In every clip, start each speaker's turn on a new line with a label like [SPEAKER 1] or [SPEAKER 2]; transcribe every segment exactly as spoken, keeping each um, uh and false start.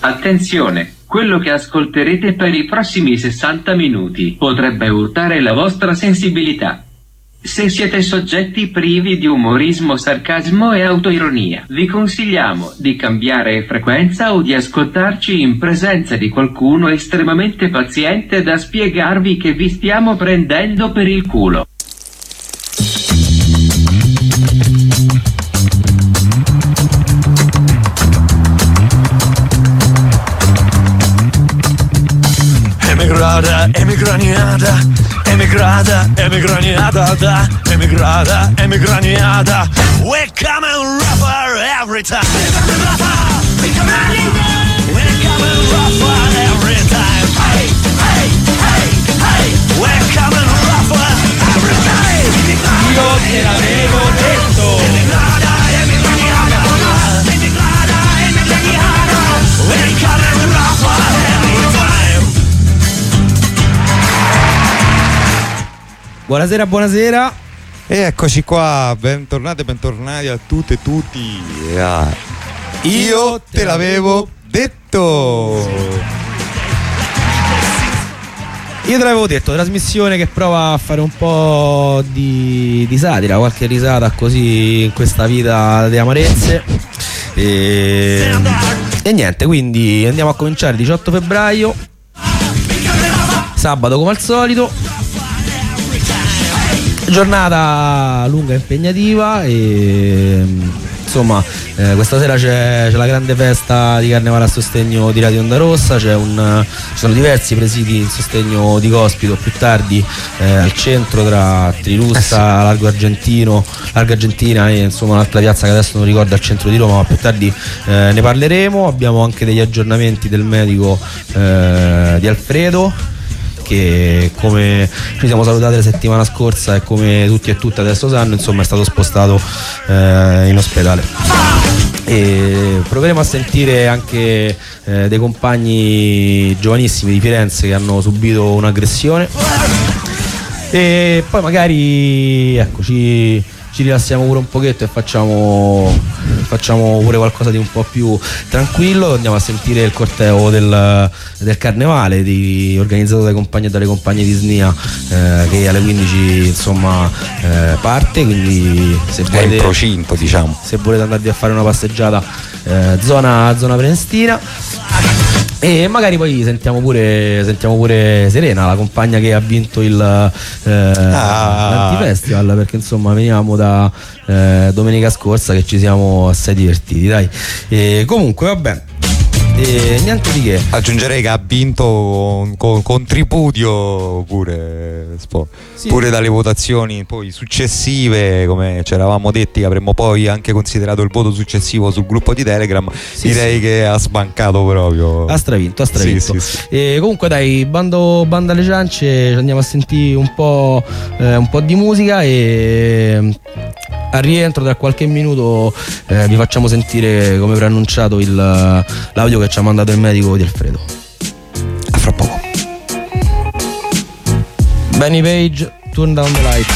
[SPEAKER 1] Attenzione, quello che ascolterete per i prossimi sessanta minuti potrebbe urtare la vostra sensibilità. Se siete soggetti privi di umorismo, sarcasmo e autoironia, vi consigliamo di cambiare frequenza o di ascoltarci in presenza di qualcuno estremamente paziente da spiegarvi che vi stiamo prendendo per il culo.
[SPEAKER 2] Emigrata, emigraniata, emigrata, emigraniata, da, emigrata, emigraniata. We're coming rougher every time. We're coming rougher every time. Hey, hey, hey, hey. We're coming rougher every time. Io te l'avevo detto. Emigrata, emigraniata, emigrata, emigraniata. We're coming rougher every time.
[SPEAKER 3] Buonasera, buonasera.
[SPEAKER 4] E eccoci qua, bentornati, bentornati a tutte e tutti. Ah, io te l'avevo detto.
[SPEAKER 3] Io te l'avevo detto, trasmissione che prova a fare un po' di, di satira, qualche risata così in questa vita di amarezze. E, e niente, quindi andiamo a cominciare diciotto febbraio, sabato come al solito. Giornata lunga e impegnativa e insomma eh, questa sera c'è, c'è la grande festa di carnevale a sostegno di Radio Onda Rossa, c'è un, ci sono diversi presidi in sostegno di Cospito più tardi eh, al centro tra Trilussa, eh sì. Largo Argentino, Largo Argentina e insomma un'altra piazza che adesso non ricordo al centro di Roma, ma più tardi eh, ne parleremo. Abbiamo anche degli aggiornamenti del medico eh, di Alfredo, che come ci siamo salutati la settimana scorsa e come tutti e tutte adesso sanno, insomma è stato spostato eh, in ospedale. E proveremo a sentire anche eh, dei compagni giovanissimi di Firenze che hanno subito un'aggressione e poi magari ecco ci ci rilassiamo pure un pochetto e facciamo facciamo pure qualcosa di un po' più tranquillo. Andiamo a sentire il corteo del, del carnevale di, organizzato dai compagni e dalle compagne di S N I A eh, che alle quindici insomma eh, parte, quindi se volete,
[SPEAKER 4] è in procinto, diciamo,
[SPEAKER 3] se volete andarvi a fare una passeggiata eh, zona, zona Prenestina. E magari poi sentiamo pure sentiamo pure Serena, la compagna che ha vinto il eh, ah. l'Antifestival, perché insomma veniamo da eh, domenica scorsa che ci siamo assai divertiti, dai. E comunque vabbè, e niente di che.
[SPEAKER 4] Aggiungerei che ha vinto con, con, con tripudio pure, sì. pure dalle votazioni poi successive, come ci eravamo detti che avremmo poi anche considerato il voto successivo sul gruppo di Telegram. Sì, direi sì. che ha sbancato proprio, ha stravinto, ha stravinto. Sì, sì, sì. E comunque dai, bando, bando alle ciance, andiamo a sentire un po', eh, un po' di musica e al rientro tra qualche minuto eh, vi facciamo sentire, come preannunciato, il, l'audio che ci ha mandato il medico di Alfredo. A fra poco.
[SPEAKER 3] Benny Page, Turn Down the Light.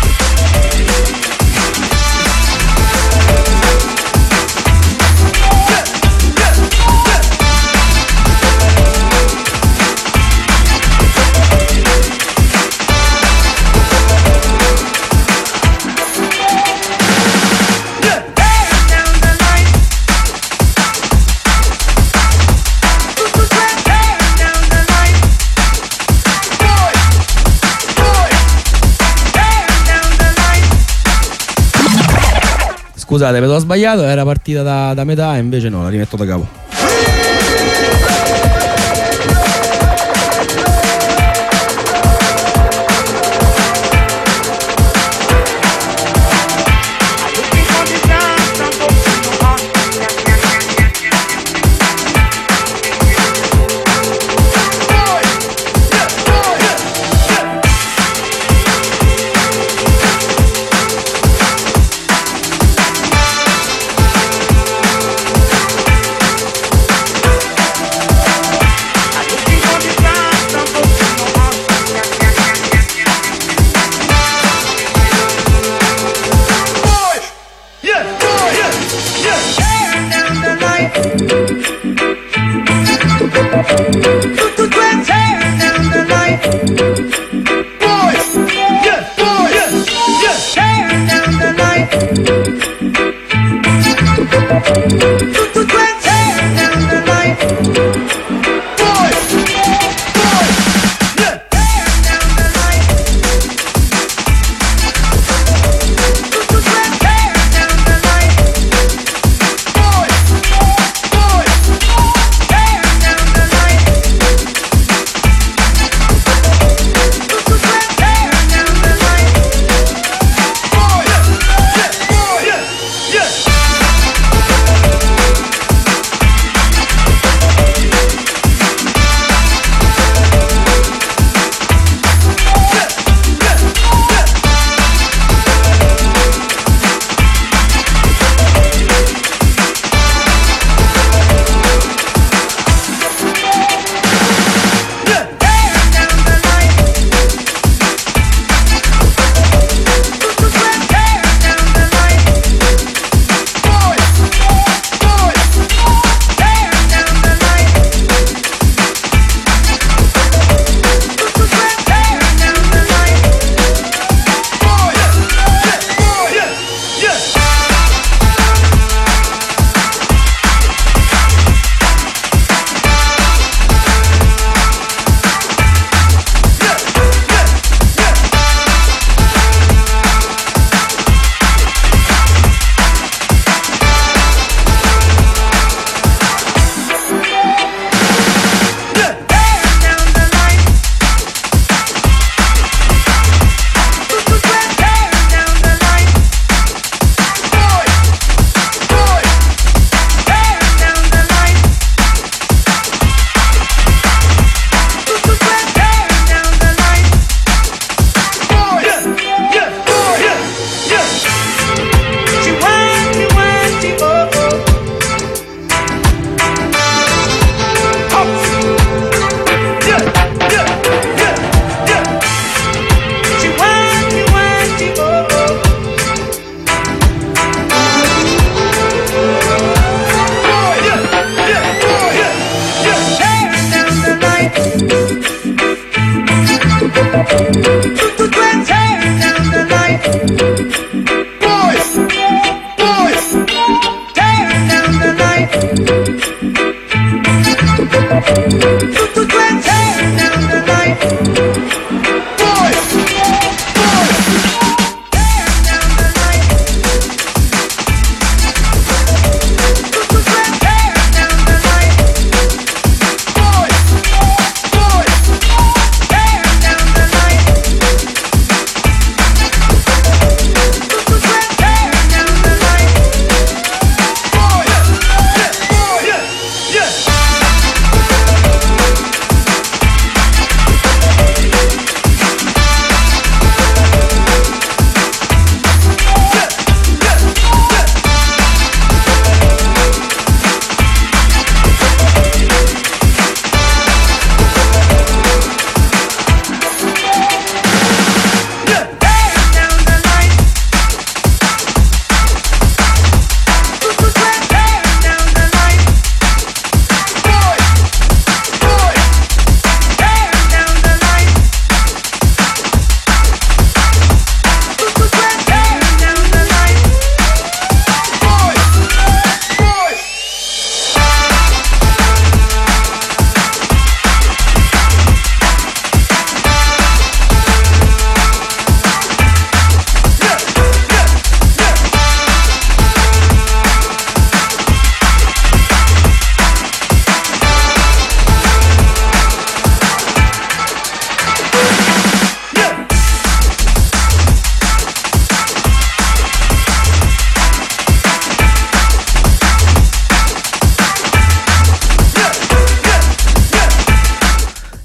[SPEAKER 3] Scusate, vedo sbagliato, era partita da, da metà e invece no, la rimetto da capo.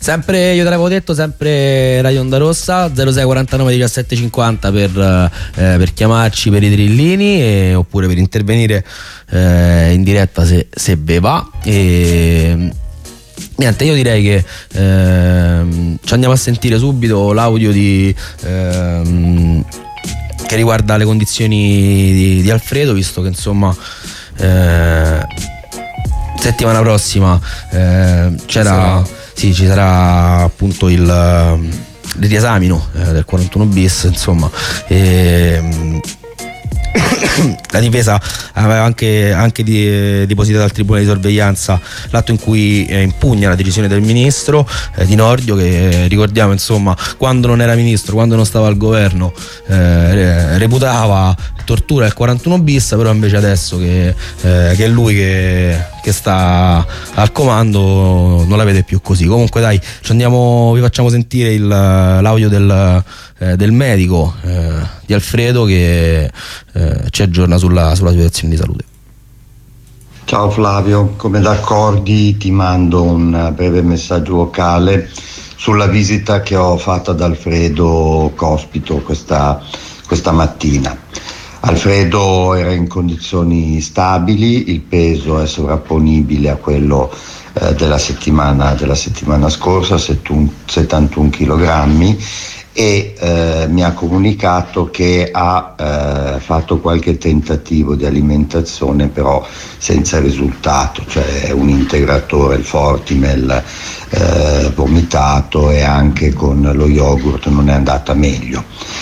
[SPEAKER 3] Sempre, io te l'avevo detto, sempre Radio Onda Rossa, zero sei quarantanove diciassette cinquanta per, eh, per chiamarci per i trillini e, oppure per intervenire eh, in diretta se, se ve va. E niente, io direi che ehm, ci andiamo a sentire subito l'audio di ehm, che riguarda le condizioni di, di Alfredo, visto che insomma eh, settimana prossima eh, c'era sì. Sì, ci sarà appunto il, il riesamino eh, del quarantuno bis, insomma. E, la difesa aveva anche, anche di, depositato al Tribunale di Sorveglianza l'atto in cui eh, impugna la decisione del ministro eh, Di Nordio, che eh, ricordiamo insomma quando non era ministro, quando non stava al governo eh, reputava tortura il quarantuno bis, però invece adesso che, eh, che è lui che, che sta al comando non la vede più così. Comunque dai, ci andiamo, vi facciamo sentire il, l'audio del, eh, del medico eh, di Alfredo che eh, ci aggiorna sulla, sulla situazione di salute.
[SPEAKER 5] Ciao Flavio, come d'accordi ti mando un breve messaggio vocale sulla visita che ho fatto ad Alfredo Cospito questa, questa mattina. Alfredo era in condizioni stabili, il peso è sovrapponibile a quello eh, della settimana, della settimana scorsa, settantuno chilogrammi, e eh, mi ha comunicato che ha eh, fatto qualche tentativo di alimentazione, però senza risultato, cioè un integratore, il Fortimel, eh, vomitato, e anche con lo yogurt non è andata meglio.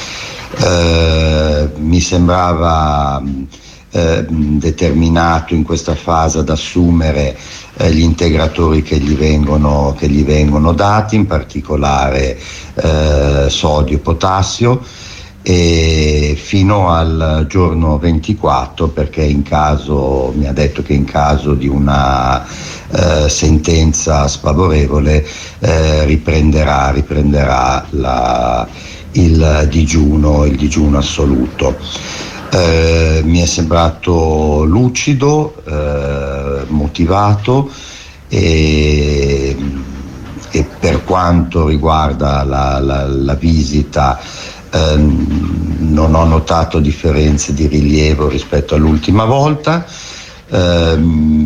[SPEAKER 5] Eh, mi sembrava eh, determinato in questa fase ad assumere eh, gli integratori che gli vengono, che gli vengono dati, in particolare eh, sodio e potassio, e fino al giorno ventiquattro, perché in caso, mi ha detto che in caso di una eh, sentenza sfavorevole eh, riprenderà, riprenderà la il digiuno, il digiuno assoluto. Eh, mi è sembrato lucido, eh, motivato, e, e per quanto riguarda la, la, la visita eh, non ho notato differenze di rilievo rispetto all'ultima volta. Eh,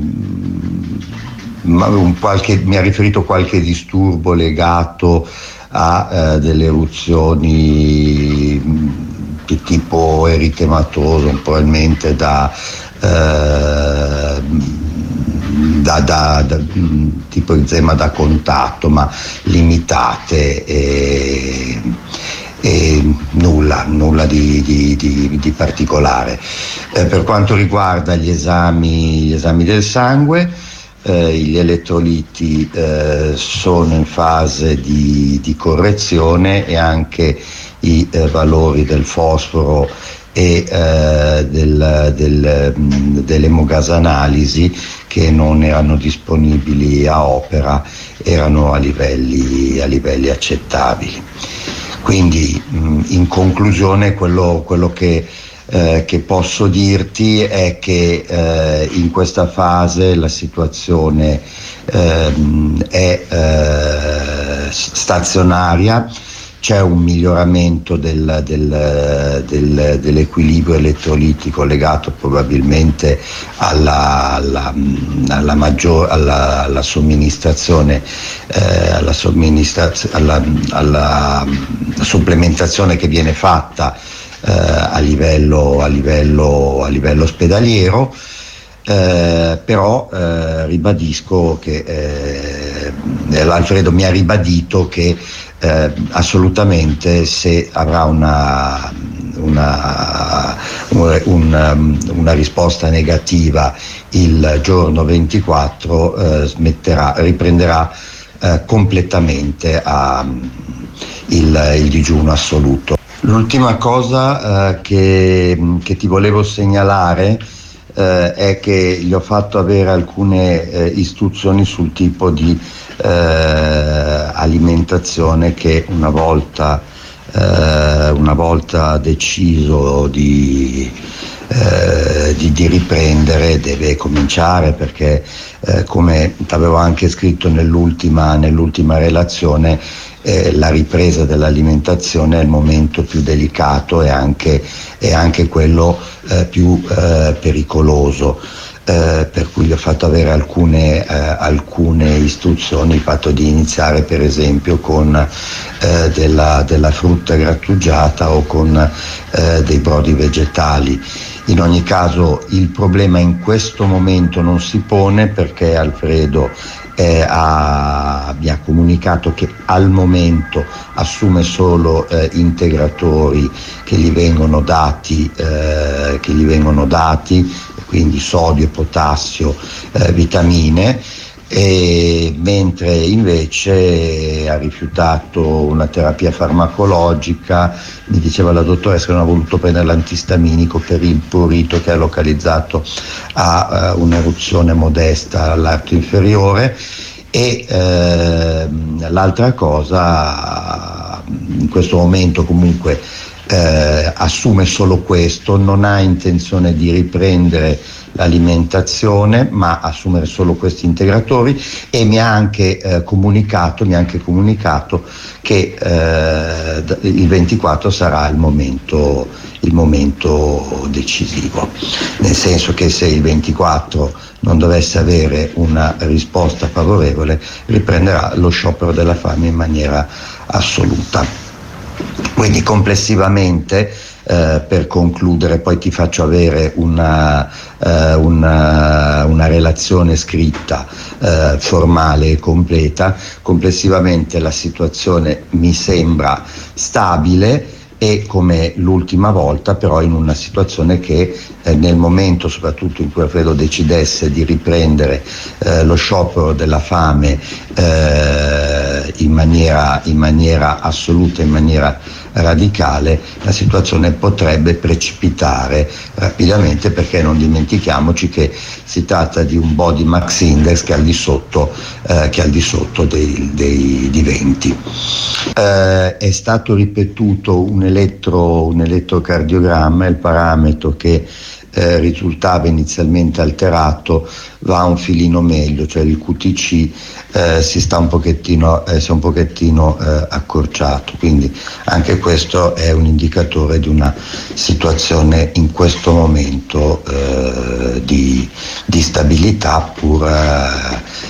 [SPEAKER 5] ma un qualche, mi ha riferito qualche disturbo legato a eh, delle eruzioni di tipo eritematoso, probabilmente da, eh, da, da, da tipo eczema da contatto, ma limitate, e, e nulla, nulla di, di, di, di particolare. Eh, per quanto riguarda gli esami, gli esami del sangue, Eh, gli elettroliti eh, sono in fase di, di correzione, e anche i eh, valori del fosforo e eh, del, del, dell'emogasanalisi, che non erano disponibili a opera, erano a livelli, a livelli accettabili. Quindi mh, in conclusione quello, quello che Eh, che posso dirti è che eh, in questa fase la situazione eh, è eh, stazionaria, c'è un miglioramento del, del, del, dell'equilibrio elettrolitico legato probabilmente alla, alla, alla, maggior, alla, alla somministrazione, eh, alla, somministrazio, alla, alla supplementazione che viene fatta Eh, a livello, a livello, a livello ospedaliero, eh, però eh, ribadisco che eh, Alfredo mi ha ribadito che eh, assolutamente, se avrà una, una, una, una risposta negativa il giorno ventiquattro, eh, smetterà, riprenderà eh, completamente a, il, il digiuno assoluto. L'ultima cosa eh, che, che ti volevo segnalare eh, è che gli ho fatto avere alcune eh, istruzioni sul tipo di eh, alimentazione che una volta eh, una volta deciso di, eh, di, di riprendere deve cominciare, perché eh, come avevo anche scritto nell'ultima, nell'ultima relazione, eh, la ripresa dell'alimentazione è il momento più delicato e anche, e anche quello eh, più eh, pericoloso. Eh, per cui gli ho fatto avere alcune, eh, alcune istruzioni, il fatto di iniziare per esempio con eh, della, della frutta grattugiata o con eh, dei brodi vegetali. In ogni caso il problema in questo momento non si pone, perché Alfredo eh, ha, mi ha comunicato che al momento assume solo eh, integratori che gli vengono dati, eh, che gli vengono dati quindi sodio, potassio, eh, vitamine, e mentre invece ha rifiutato una terapia farmacologica. Mi diceva la dottoressa che non ha voluto prendere l'antistaminico per il prurito che ha localizzato a uh, un'eruzione modesta all'arto inferiore. E eh, l'altra cosa, in questo momento comunque Eh, assume solo questo, non ha intenzione di riprendere l'alimentazione, ma assumere solo questi integratori, e mi ha anche eh, comunicato, mi ha anche comunicato che eh, il ventiquattro sarà il momento, il momento decisivo, nel senso che se il ventiquattro non dovesse avere una risposta favorevole, riprenderà lo sciopero della fame in maniera assoluta. Quindi complessivamente, eh, per concludere, poi ti faccio avere una, eh, una, una relazione scritta, eh, formale e completa. Complessivamente la situazione mi sembra stabile, e come l'ultima volta però in una situazione che eh, nel momento soprattutto in cui Alfredo decidesse di riprendere eh, lo sciopero della fame eh, in maniera, in maniera assoluta, in maniera radicale, la situazione potrebbe precipitare rapidamente, perché non dimentichiamoci che si tratta di un body mass index che è al di sotto, eh, che è al di sotto dei, dei, di venti. Eh, è stato ripetuto un, elettro, un elettrocardiogramma, il parametro che eh, risultava inizialmente alterato va un filino meglio, cioè il Q T C eh, si sta un pochettino, eh, si è un pochettino eh, accorciato, quindi anche questo è un indicatore di una situazione in questo momento eh, di, di stabilità, pur eh,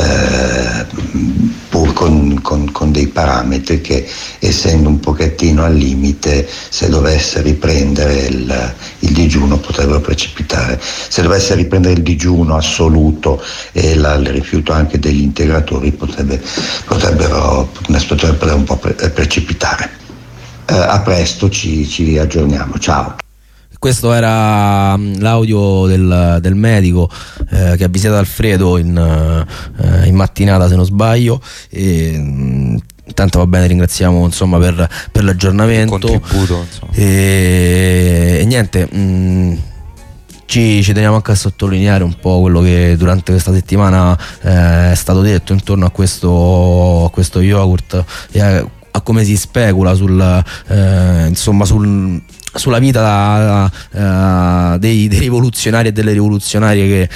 [SPEAKER 5] Eh, pur con, con, con dei parametri che, essendo un pochettino al limite, se dovesse riprendere il, il digiuno potrebbero precipitare. Se dovesse riprendere il digiuno assoluto e la, il rifiuto anche degli integratori potrebbe, potrebbero, potrebbe un po' pre, precipitare. Eh, a presto, ci, ci aggiorniamo, ciao.
[SPEAKER 3] Questo era l'audio del, del medico eh, che ha visitato Alfredo in, eh, in mattinata, se non sbaglio, e mh, tanto va bene, ringraziamo insomma per, per l'aggiornamento,
[SPEAKER 4] contributo, insomma.
[SPEAKER 3] E, e niente, mh, Ci, ci teniamo anche a sottolineare un po' quello che durante questa settimana eh, è stato detto intorno a questo, a questo yogurt e a, a come si specula sul, eh, insomma sul sulla vita da, da, uh, dei, dei rivoluzionari e delle rivoluzionarie che,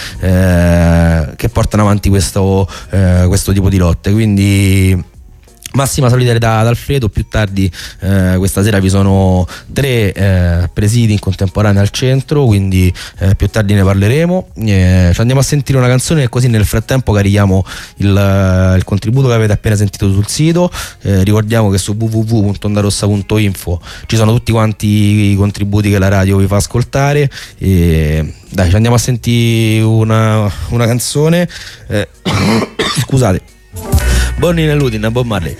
[SPEAKER 3] eh, che portano avanti questo, eh, questo tipo di lotte. Quindi massima solidarietà ad Alfredo. Più tardi eh, questa sera vi sono tre eh, presidi in contemporanea al centro, quindi eh, più tardi ne parleremo. Eh, ci andiamo a sentire una canzone e così nel frattempo carichiamo il, il contributo che avete appena sentito sul sito. Eh, ricordiamo che su w w w punto ondarossa punto info ci sono tutti quanti i contributi che la radio vi fa ascoltare. E dai, ci andiamo a sentire una, una canzone. Eh, scusate. Born in a Ludin, Bob Marley.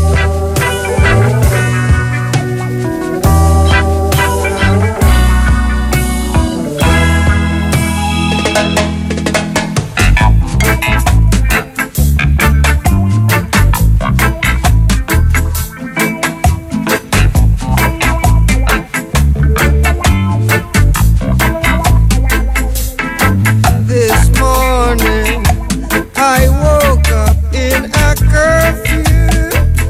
[SPEAKER 6] This morning I woke up in a curfew.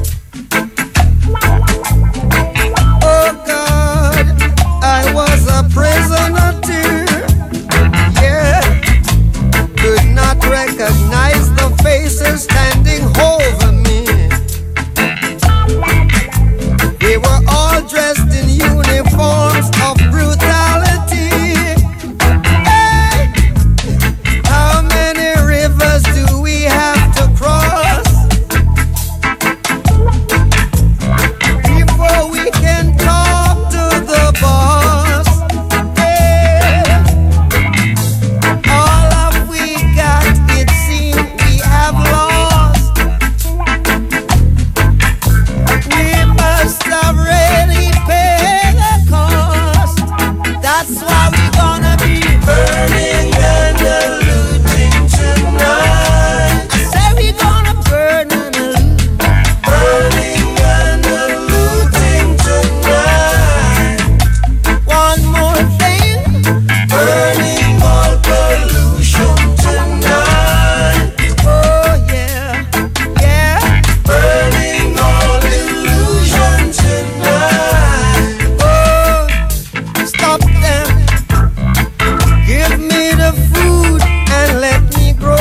[SPEAKER 6] That's why we're gonna be burning and looting tonight. I say we're gonna burn and loot, burning and looting tonight. One more thing, burning all pollution tonight. Oh yeah, yeah, burning all illusion tonight. Oh, stop them. Give me the food and let me grow.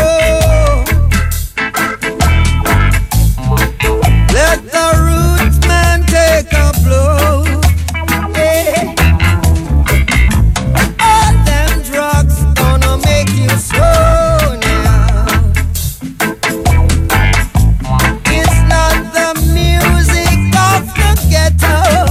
[SPEAKER 6] Let the roots man take a blow. Hey. All them drugs gonna make you slow now. It's not the music of the ghetto.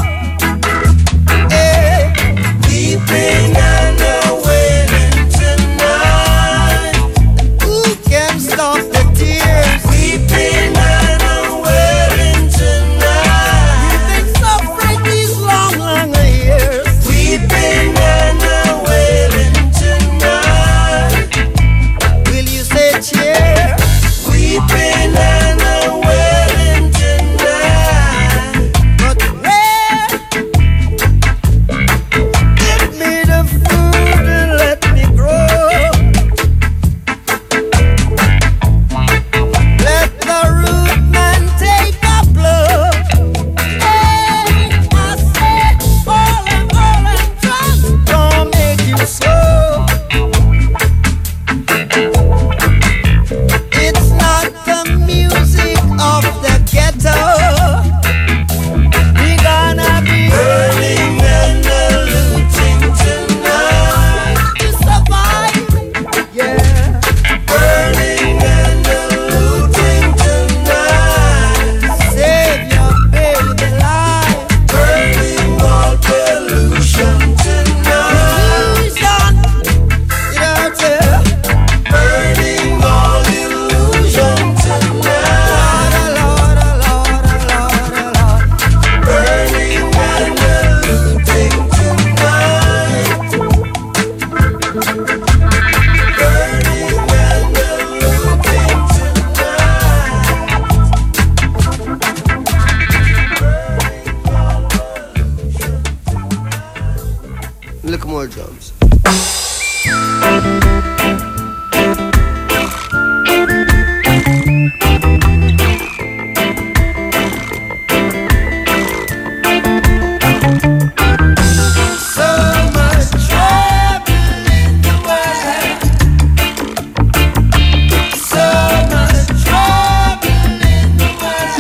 [SPEAKER 6] Hey. Weeping and wailing tonight. Who can stop the tears? Weeping and wailing tonight. We've been suffering these long, long years. Weeping and wailing tonight. Will you say cheer? Weeping and wailing tonight. But where? Give me the food and let me grow. Let the root man take a blow. Hey, I said all and all and drugs don't make you slow. It's not the music of the ghetto. We gonna be burning and looting tonight to survive. Yeah, burning and looting tonight. Save your baby life. Burning all pollution tonight. Illusion, yeah, yeah. Burning all illusion tonight. Lord, Lord, Lord, Lord, Lord. Burning and looting tonight. Burning and looting tonight. Look more drums. So much trouble in the world. So much trouble in the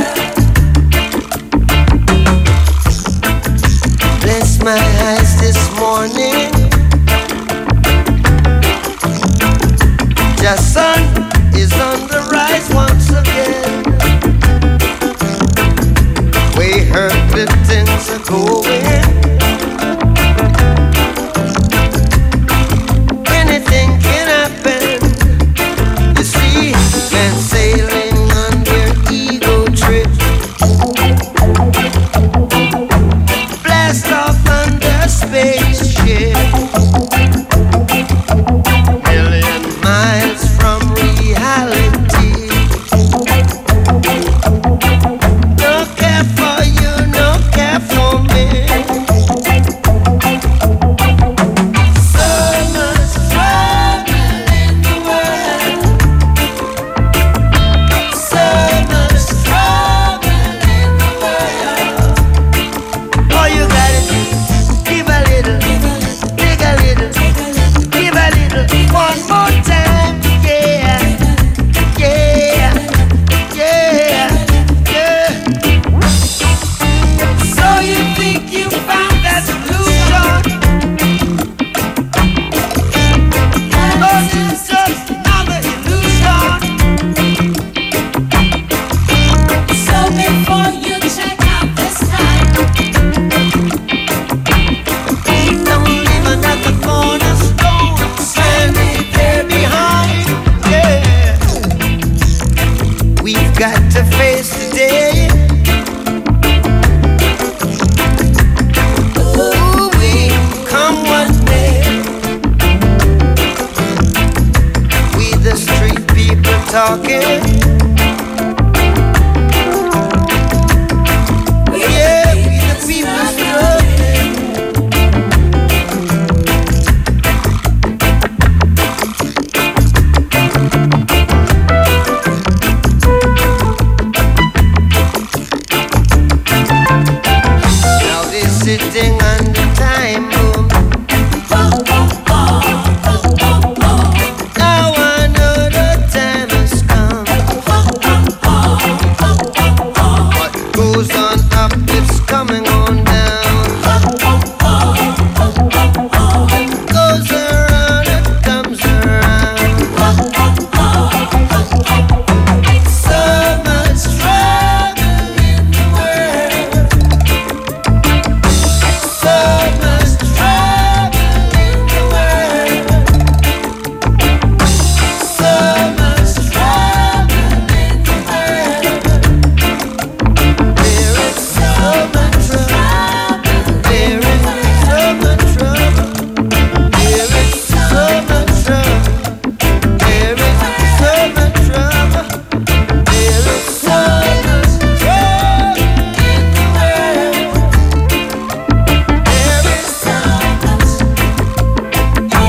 [SPEAKER 6] world. Bless my eyes this morning. The sun is on the rise once again. We heard that things are going. Anything can happen. You see, men sailing on their ego trip. Blast off on their spaceship. Million miles from reality. No care for you, no care for me. So much trouble in the world. So much trouble in the world. All you gotta do, give a little, take a little. talking. Yeah, we the people struggling. Now they're sitting on the time bomb. Now I know the time has come. What goes on up, it's coming on down. Goes around, it comes around. So much trouble in the world. So much trouble in the world. So much trouble in the world. There is so much trouble. There is so much trouble. There is so much trouble. There is so much trouble. There is so much trouble in the world. There is so much in the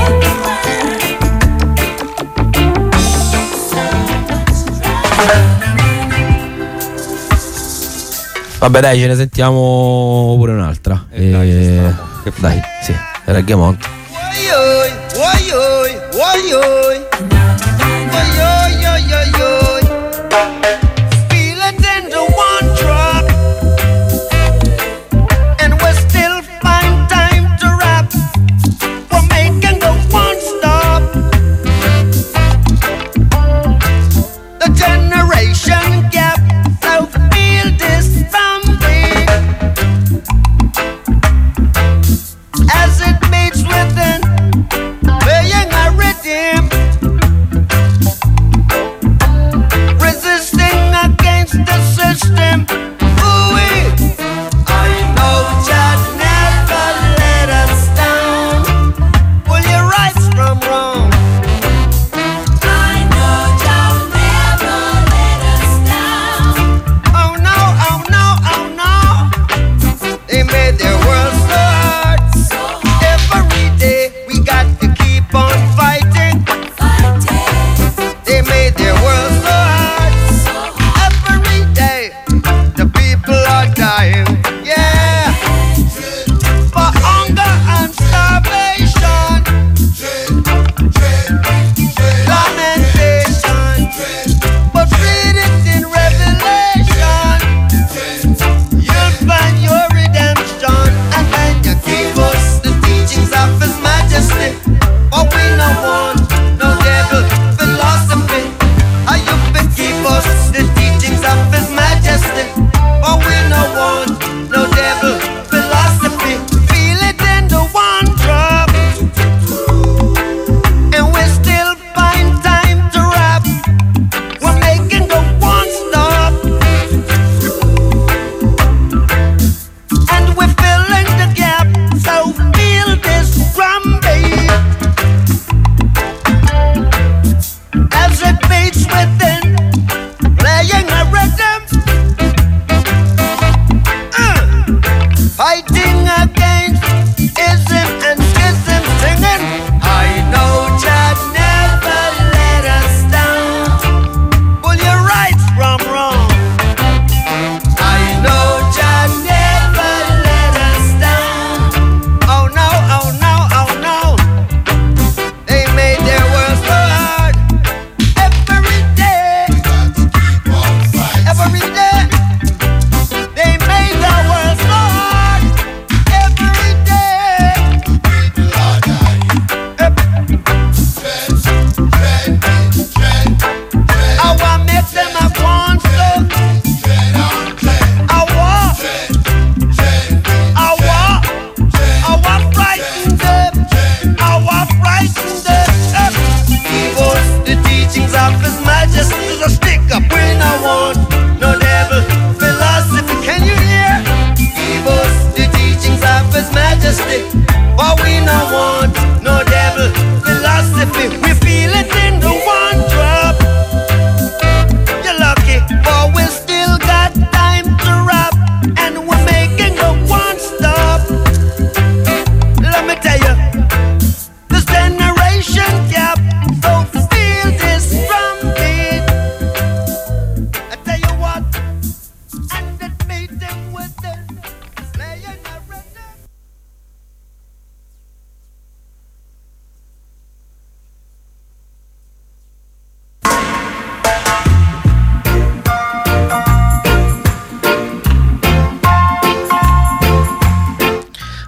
[SPEAKER 3] Vabbè, dai, ce ne sentiamo pure un'altra.
[SPEAKER 4] Eh, dai, ci stiamo. Che fai?
[SPEAKER 3] dai, sì, Reggaemon.
[SPEAKER 6] Oi, oi, oi, oi, oi. Oi, oi, oi, oi, oi. Feel it in the one drop. And we still find time to rap. We're making the one stop. The generation gap. So feel this family as it beats within, playing a rhythm.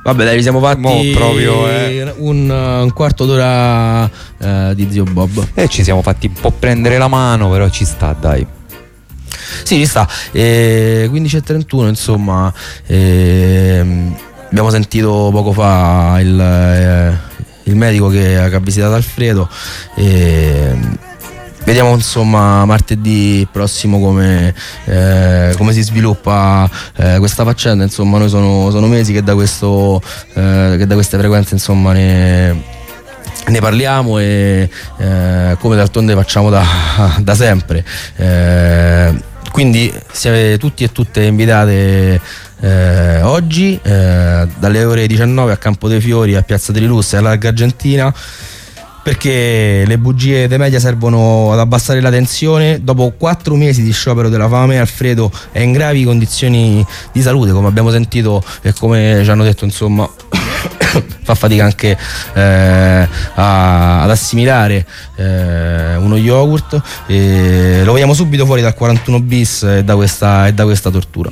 [SPEAKER 3] Vabbè, dai, ci siamo fatti
[SPEAKER 4] Mo proprio, eh.
[SPEAKER 3] un, un quarto d'ora eh, di Zio Bob.
[SPEAKER 4] E ci siamo fatti un po' prendere la mano, però ci sta, dai.
[SPEAKER 3] Sì, ci sta. E quindici e trentuno, insomma, ehm, abbiamo sentito poco fa il, eh, il medico che, che ha visitato Alfredo. E vediamo insomma martedì prossimo come, eh, come si sviluppa eh, questa faccenda. Insomma, noi sono, sono mesi che da, questo, eh, che da queste frequenze insomma ne, ne parliamo e eh, come d'altronde facciamo da, da sempre. Eh, quindi siete tutti e tutte invitate eh, oggi eh, dalle ore diciannove a Campo dei Fiori, a Piazza dei Lusse, a Larga Argentina, perché le bugie dei media servono ad abbassare la tensione. Dopo quattro mesi di sciopero della fame, Alfredo è in gravi condizioni di salute, come abbiamo sentito e come ci hanno detto, insomma fa fatica anche eh, a, ad assimilare eh, uno yogurt, e lo vogliamo subito fuori dal quarantuno bis e da questa, e da questa tortura.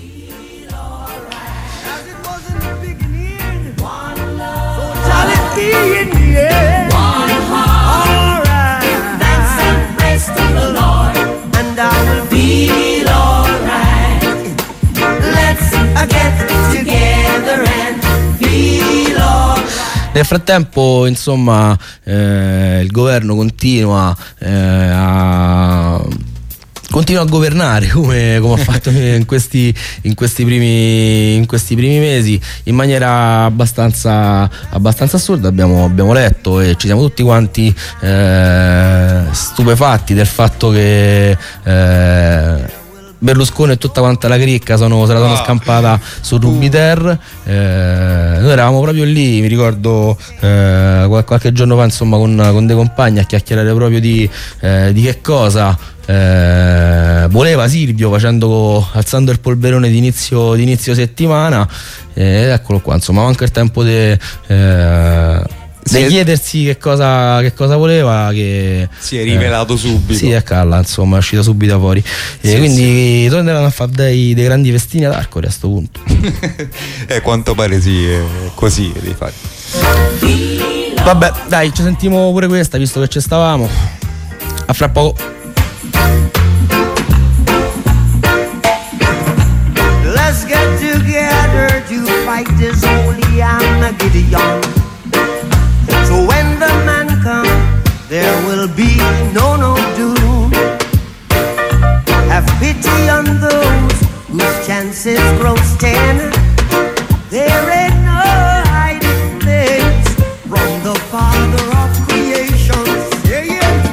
[SPEAKER 3] Nel frattempo, insomma, eh, il governo continua eh, a continua a governare come, come ha fatto in questi, in, questi primi, in questi primi mesi, in maniera abbastanza, abbastanza assurda. Abbiamo, abbiamo letto e ci siamo tutti quanti eh, stupefatti del fatto che eh, Berlusconi e tutta quanta la cricca sono, se la sono scampata su Rubiter. Eh, noi eravamo proprio lì, mi ricordo eh, qualche giorno fa, insomma, con, con dei compagni a chiacchierare proprio di, eh, di che cosa eh, voleva Silvio, facendo, alzando il polverone di inizio, di inizio settimana. Eh, eccolo qua, insomma, manca il tempo di eh, di chiedersi che cosa, che cosa voleva, che
[SPEAKER 4] si è rivelato
[SPEAKER 3] eh, subito. Sì, a Calla, insomma, è uscito subito fuori.
[SPEAKER 4] Sì,
[SPEAKER 3] e quindi
[SPEAKER 4] sì.
[SPEAKER 3] torneranno a fare dei, dei grandi festini ad Arcori a sto punto.
[SPEAKER 4] E eh, quanto pare sì, è così di fare.
[SPEAKER 3] Vabbè, dai, ci sentiamo pure questa, visto che ci stavamo. A fra poco.
[SPEAKER 6] Let's get together to fight this holy Armageddon. So when the man comes, there will be no, no doom. Have pity on those whose chances grow ten. There ain't no hiding place from the Father of creation. Yeah, yeah.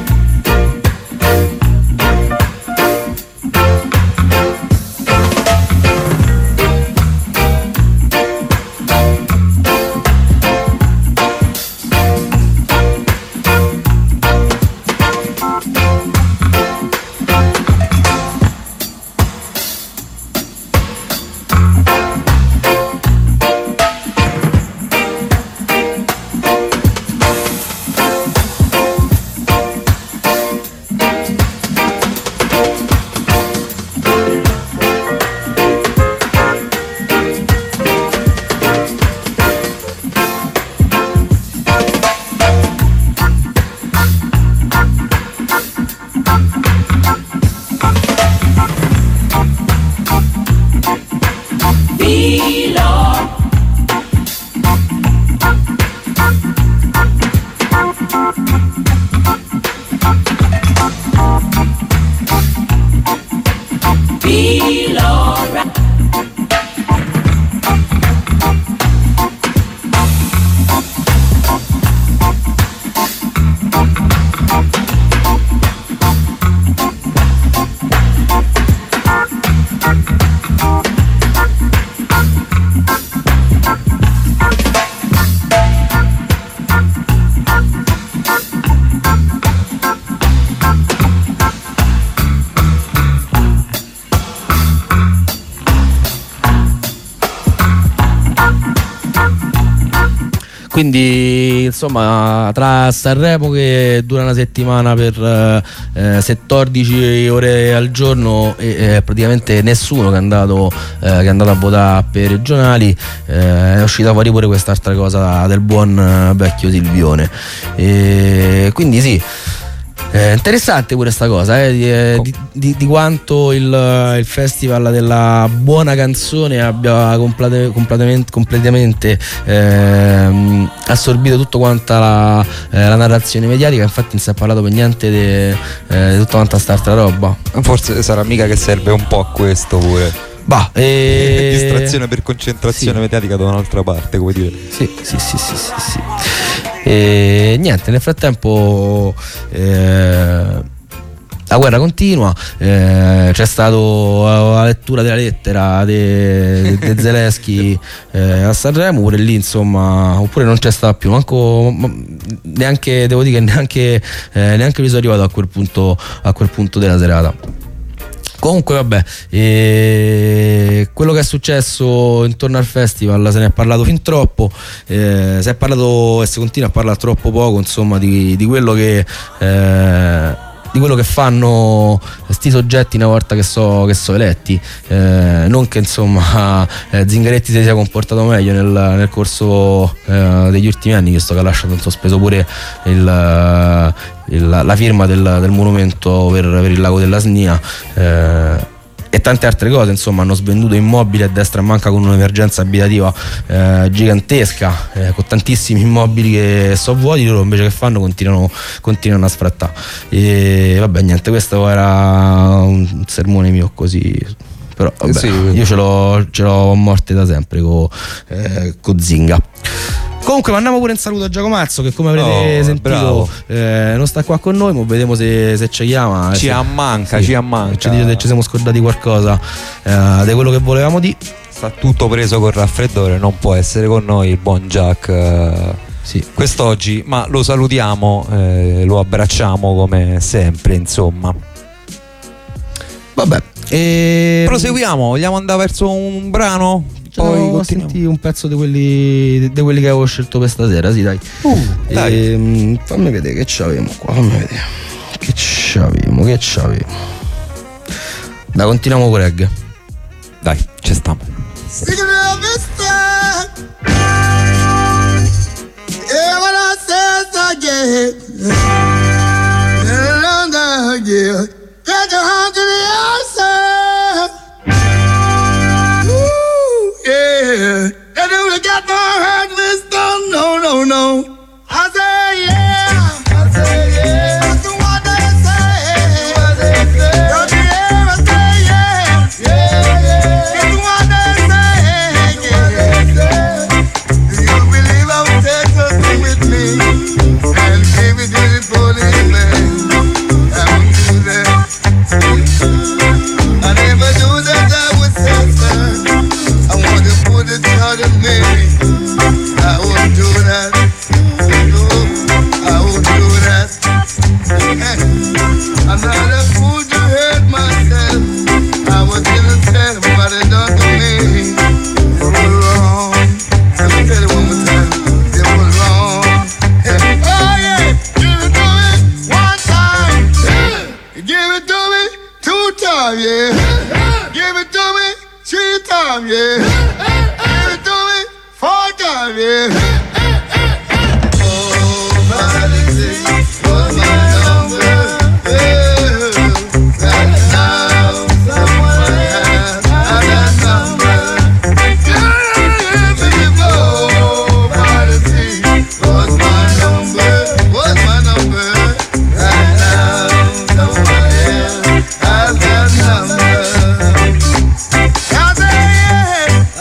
[SPEAKER 3] quindi insomma tra Sanremo che dura una settimana per eh, settordici ore al giorno e eh, praticamente nessuno che è andato, eh, che è andato a votare per i regionali, eh, è uscita fuori pure quest'altra cosa del buon eh, vecchio Silvione, e quindi sì. Eh, interessante pure sta cosa, eh, di, eh, di, di, di quanto il, il festival della buona canzone abbia complete, completamente, completamente eh, assorbito tutto quanta la, eh, la narrazione mediatica. Infatti non si è parlato per niente di eh, tutta quanta st'altra roba.
[SPEAKER 4] Forse sarà mica che serve un po' a questo pure.
[SPEAKER 3] Bah, e...
[SPEAKER 4] distrazione per concentrazione sì. mediatica da un'altra parte, come dire.
[SPEAKER 3] Sì, sì, sì, sì, sì, sì. E niente, nel frattempo eh, la guerra continua, eh, c'è stato la lettura della lettera di Zelensky eh, a Sanremo, pure lì insomma, oppure non c'è stato più, manco neanche, devo dire che neanche, eh, neanche mi sono arrivato a quel punto, a quel punto della serata. Comunque vabbè, eh, quello che è successo intorno al festival se ne è parlato fin troppo, eh, si è parlato e si continua a parlare troppo poco insomma di, di quello che eh, di quello che fanno sti soggetti una volta che so che so eletti, eh, non che insomma eh, Zingaretti si sia comportato meglio nel, nel corso eh, degli ultimi anni, visto che ha lasciato in sospeso pure il, il, la firma del, del monumento per, per il lago della Snia, eh, e tante altre cose, insomma hanno svenduto immobili a destra e manca con un'emergenza abitativa eh, gigantesca, eh, con tantissimi immobili che sono vuoti, loro invece che fanno continuano, continuano a sfrattare. E vabbè niente, questo era un sermone mio così, però vabbè, sì. Io ce l'ho, ce l'ho a morte da sempre con eh, con Zinga. Comunque mandiamo pure un saluto a Giacomazzo che come avrete oh, sentito eh, non sta qua con noi, ma vedremo se, se ci chiama.
[SPEAKER 4] Ci
[SPEAKER 3] se,
[SPEAKER 4] ammanca,
[SPEAKER 3] sì,
[SPEAKER 4] ci ammanca.
[SPEAKER 3] Ci dice che ci siamo scordati qualcosa eh, di quello che volevamo dire.
[SPEAKER 4] Sta tutto preso col raffreddore, non può essere con noi il buon Jack eh, sì. quest'oggi, ma lo salutiamo, eh, lo abbracciamo come sempre, insomma.
[SPEAKER 3] Vabbè. E...
[SPEAKER 4] proseguiamo, vogliamo andare verso un brano?
[SPEAKER 3] Poi oh, senti un pezzo di quelli, di quelli che avevo scelto per stasera, sì dai.
[SPEAKER 4] Uh, dai.
[SPEAKER 3] E, fammi vedere che c'avevamo qua, fammi vedere. Che c'avevamo, che c'avevamo. Dai, continuiamo con reggae.
[SPEAKER 4] Dai, ci stiamo.
[SPEAKER 6] Yeah, that dude got my heart list done. No, no, no. I say yeah, I say yeah. That's the one they say. What they say. Don't you ever say yeah, yeah, yeah. That's the one they say, yeah. Do you believe I would take something with me and give it to the policeman? I would do that. I never do that. I would say that. I want to put it out of me. I won't do that. No, I won't do that. Hey, I'm not a fool to hurt myself. I was innocent, but it done to me. They were wrong. Let me tell you one more time. They were wrong. Hey. Oh yeah, give it to me one time. Yeah. Give it to me two times, yeah. Give it to me three times, yeah. Give it to me four times, yeah. Oh, politics was my number, yeah. And now someone has that number. Yeah, baby, oh, politics was my number, was my number. And now someone else has that number. I say yeah.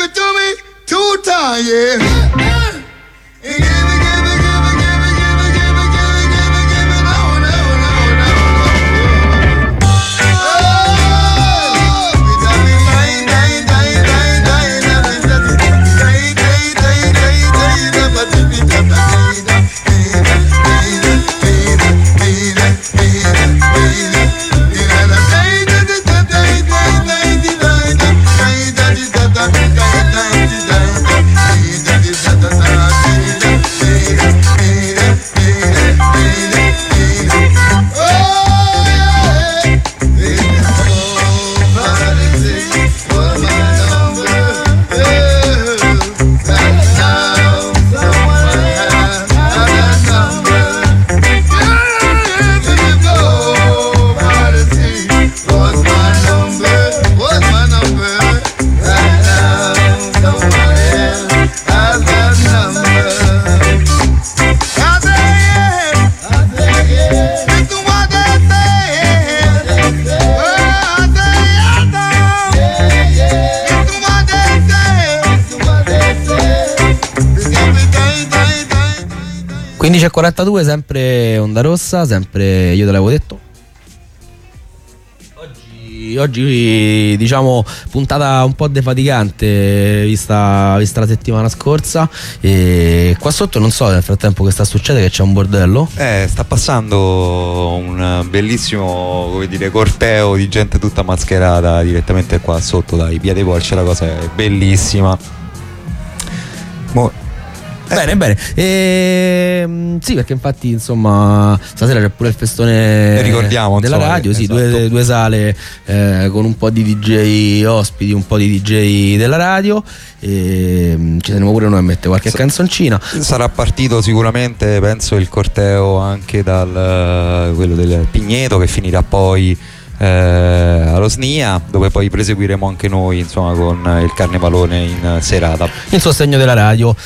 [SPEAKER 6] it to me two times, yeah. Give it, give it, give it, give it, give it, give it, give it, give it, give it, no, no, no, no, no. Oh, we got me dying, dying, dying, dying, dying, dying, dying, dying, dying, dying, dying, dying,
[SPEAKER 3] quindici e quarantadue, sempre Onda Rossa, sempre io te l'avevo detto. Oggi, oggi diciamo puntata un po' defaticante vista, vista la settimana scorsa, e qua sotto non so nel frattempo che sta succedendo, che c'è un bordello.
[SPEAKER 4] Eh, sta passando un bellissimo, come dire, corteo di gente tutta mascherata direttamente qua sotto dai Piede Porci, la cosa è bellissima. Mo-
[SPEAKER 3] Bene, bene. E, sì, perché infatti insomma stasera c'è pure il festone
[SPEAKER 4] ricordiamo,
[SPEAKER 3] della
[SPEAKER 4] insomma,
[SPEAKER 3] radio, sì,
[SPEAKER 4] esatto.
[SPEAKER 3] due, due sale eh, con un po' di D J ospiti, un po' di D J della radio, e ci saremo pure noi a mettere qualche
[SPEAKER 4] Sa-
[SPEAKER 3] canzoncina.
[SPEAKER 4] Sarà partito sicuramente, penso, il corteo anche dal quello del Pigneto, che finirà poi eh, allo S N I A, dove poi proseguiremo anche noi, insomma, con il carnevalone in serata.
[SPEAKER 3] Il sostegno della radio,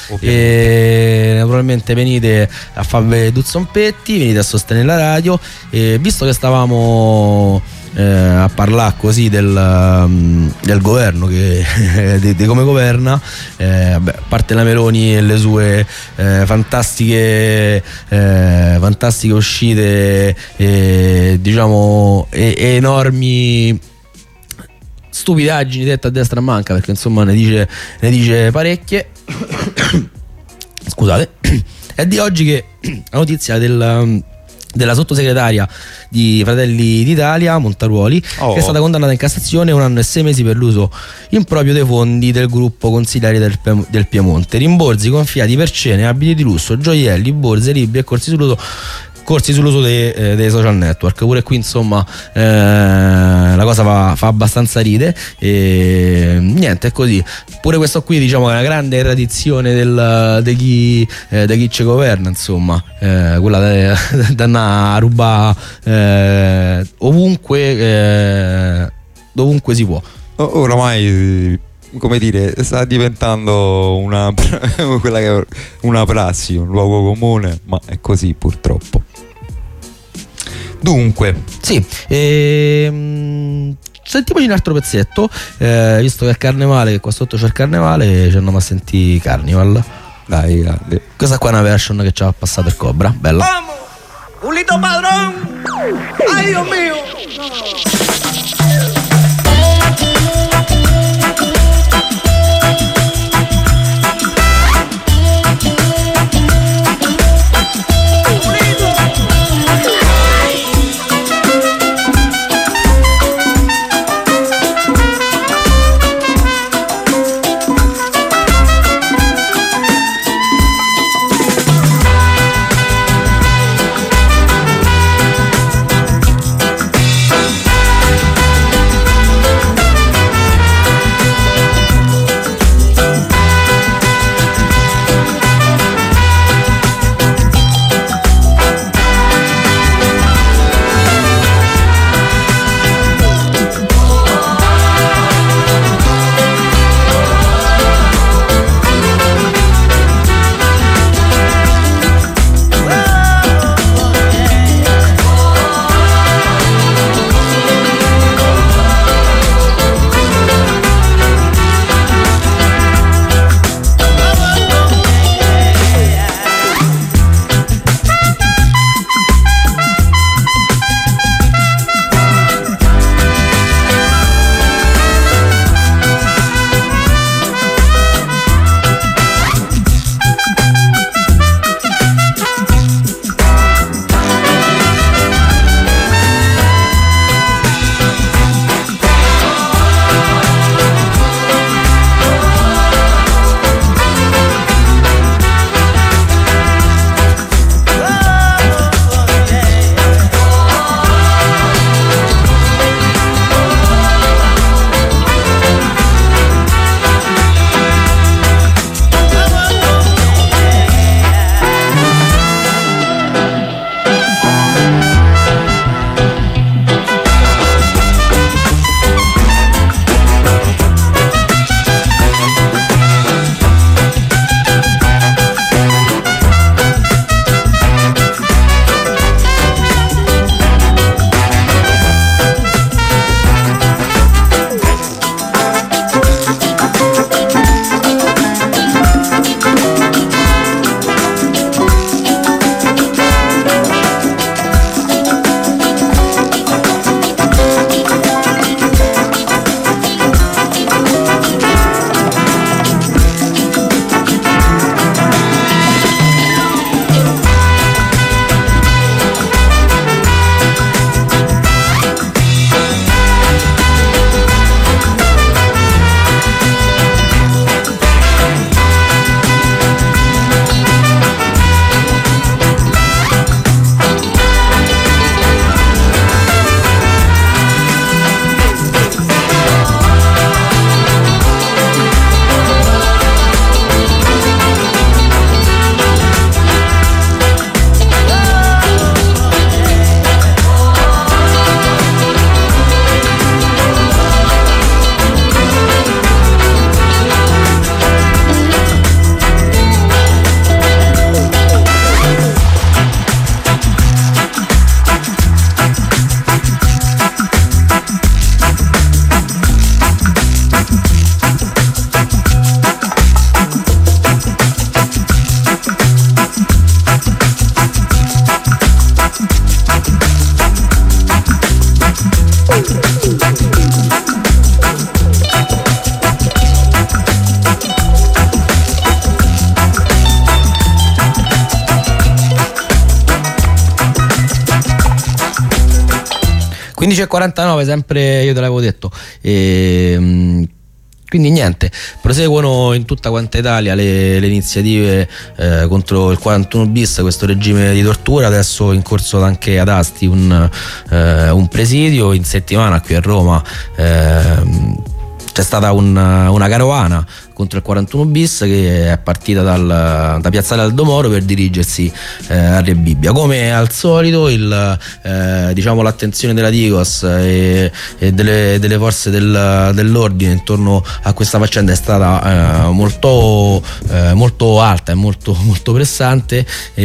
[SPEAKER 3] e naturalmente venite a fare due zompetti, venite a sostenere la radio, e visto che stavamo eh, a parlare così del, um, del governo, che, di, di come governa, eh, vabbè, a parte la Meloni e le sue eh, fantastiche eh, fantastiche uscite, eh, diciamo e, e enormi stupidaggini dette a destra e a manca, perché insomma ne dice, ne dice parecchie. Scusate. È di oggi che la notizia del, della sottosegretaria di Fratelli d'Italia Montaruoli,
[SPEAKER 4] Oh.
[SPEAKER 3] che è stata condannata in Cassazione a un anno e sei mesi per l'uso improprio dei fondi del gruppo consigliari del, Pie- del Piemonte. Rimborsi confiati per cene, abiti di lusso, gioielli, borse, libri e corsi sull'uso corsi sull'uso dei, eh, dei social network. Pure qui insomma eh, la cosa fa, fa abbastanza ride, e niente, è così. Pure questo qui diciamo è una grande tradizione del, di chi eh, di chi ci governa, insomma, eh, quella da, da andare a rubare eh, ovunque, eh, dovunque si può.
[SPEAKER 4] O- Oramai, come dire, sta diventando una, quella che è una prassi, un luogo comune, ma è così purtroppo. Dunque,
[SPEAKER 3] Sì, ehm, sentiamoci un altro pezzetto, eh, visto che è il carnevale, che qua sotto c'è il carnevale, ci andiamo a sentire Carnival.
[SPEAKER 4] dai, grande.
[SPEAKER 3] Questa qua è una version che ci ha passato il Cobra, bella.
[SPEAKER 7] ¡Vamos! ¡Julito Padrón! ¡Ay, Dios mío!
[SPEAKER 6] Hey!
[SPEAKER 3] quindici e quarantanove, sempre io te l'avevo detto. E, quindi niente, proseguono in tutta quanta Italia le, le iniziative eh, contro il quarantuno bis, questo regime di tortura. Adesso è in corso anche ad Asti un, eh, un presidio. In settimana qui a Roma eh, c'è stata un, una carovana contro il quarantuno bis che è partita dal, da Piazzale Aldomoro per dirigersi eh, a Rebibbia. Come al solito il, eh, diciamo, l'attenzione della Digos e, e delle, delle forze del, dell'ordine intorno a questa faccenda è stata eh, molto, eh, molto alta e molto, molto pressante,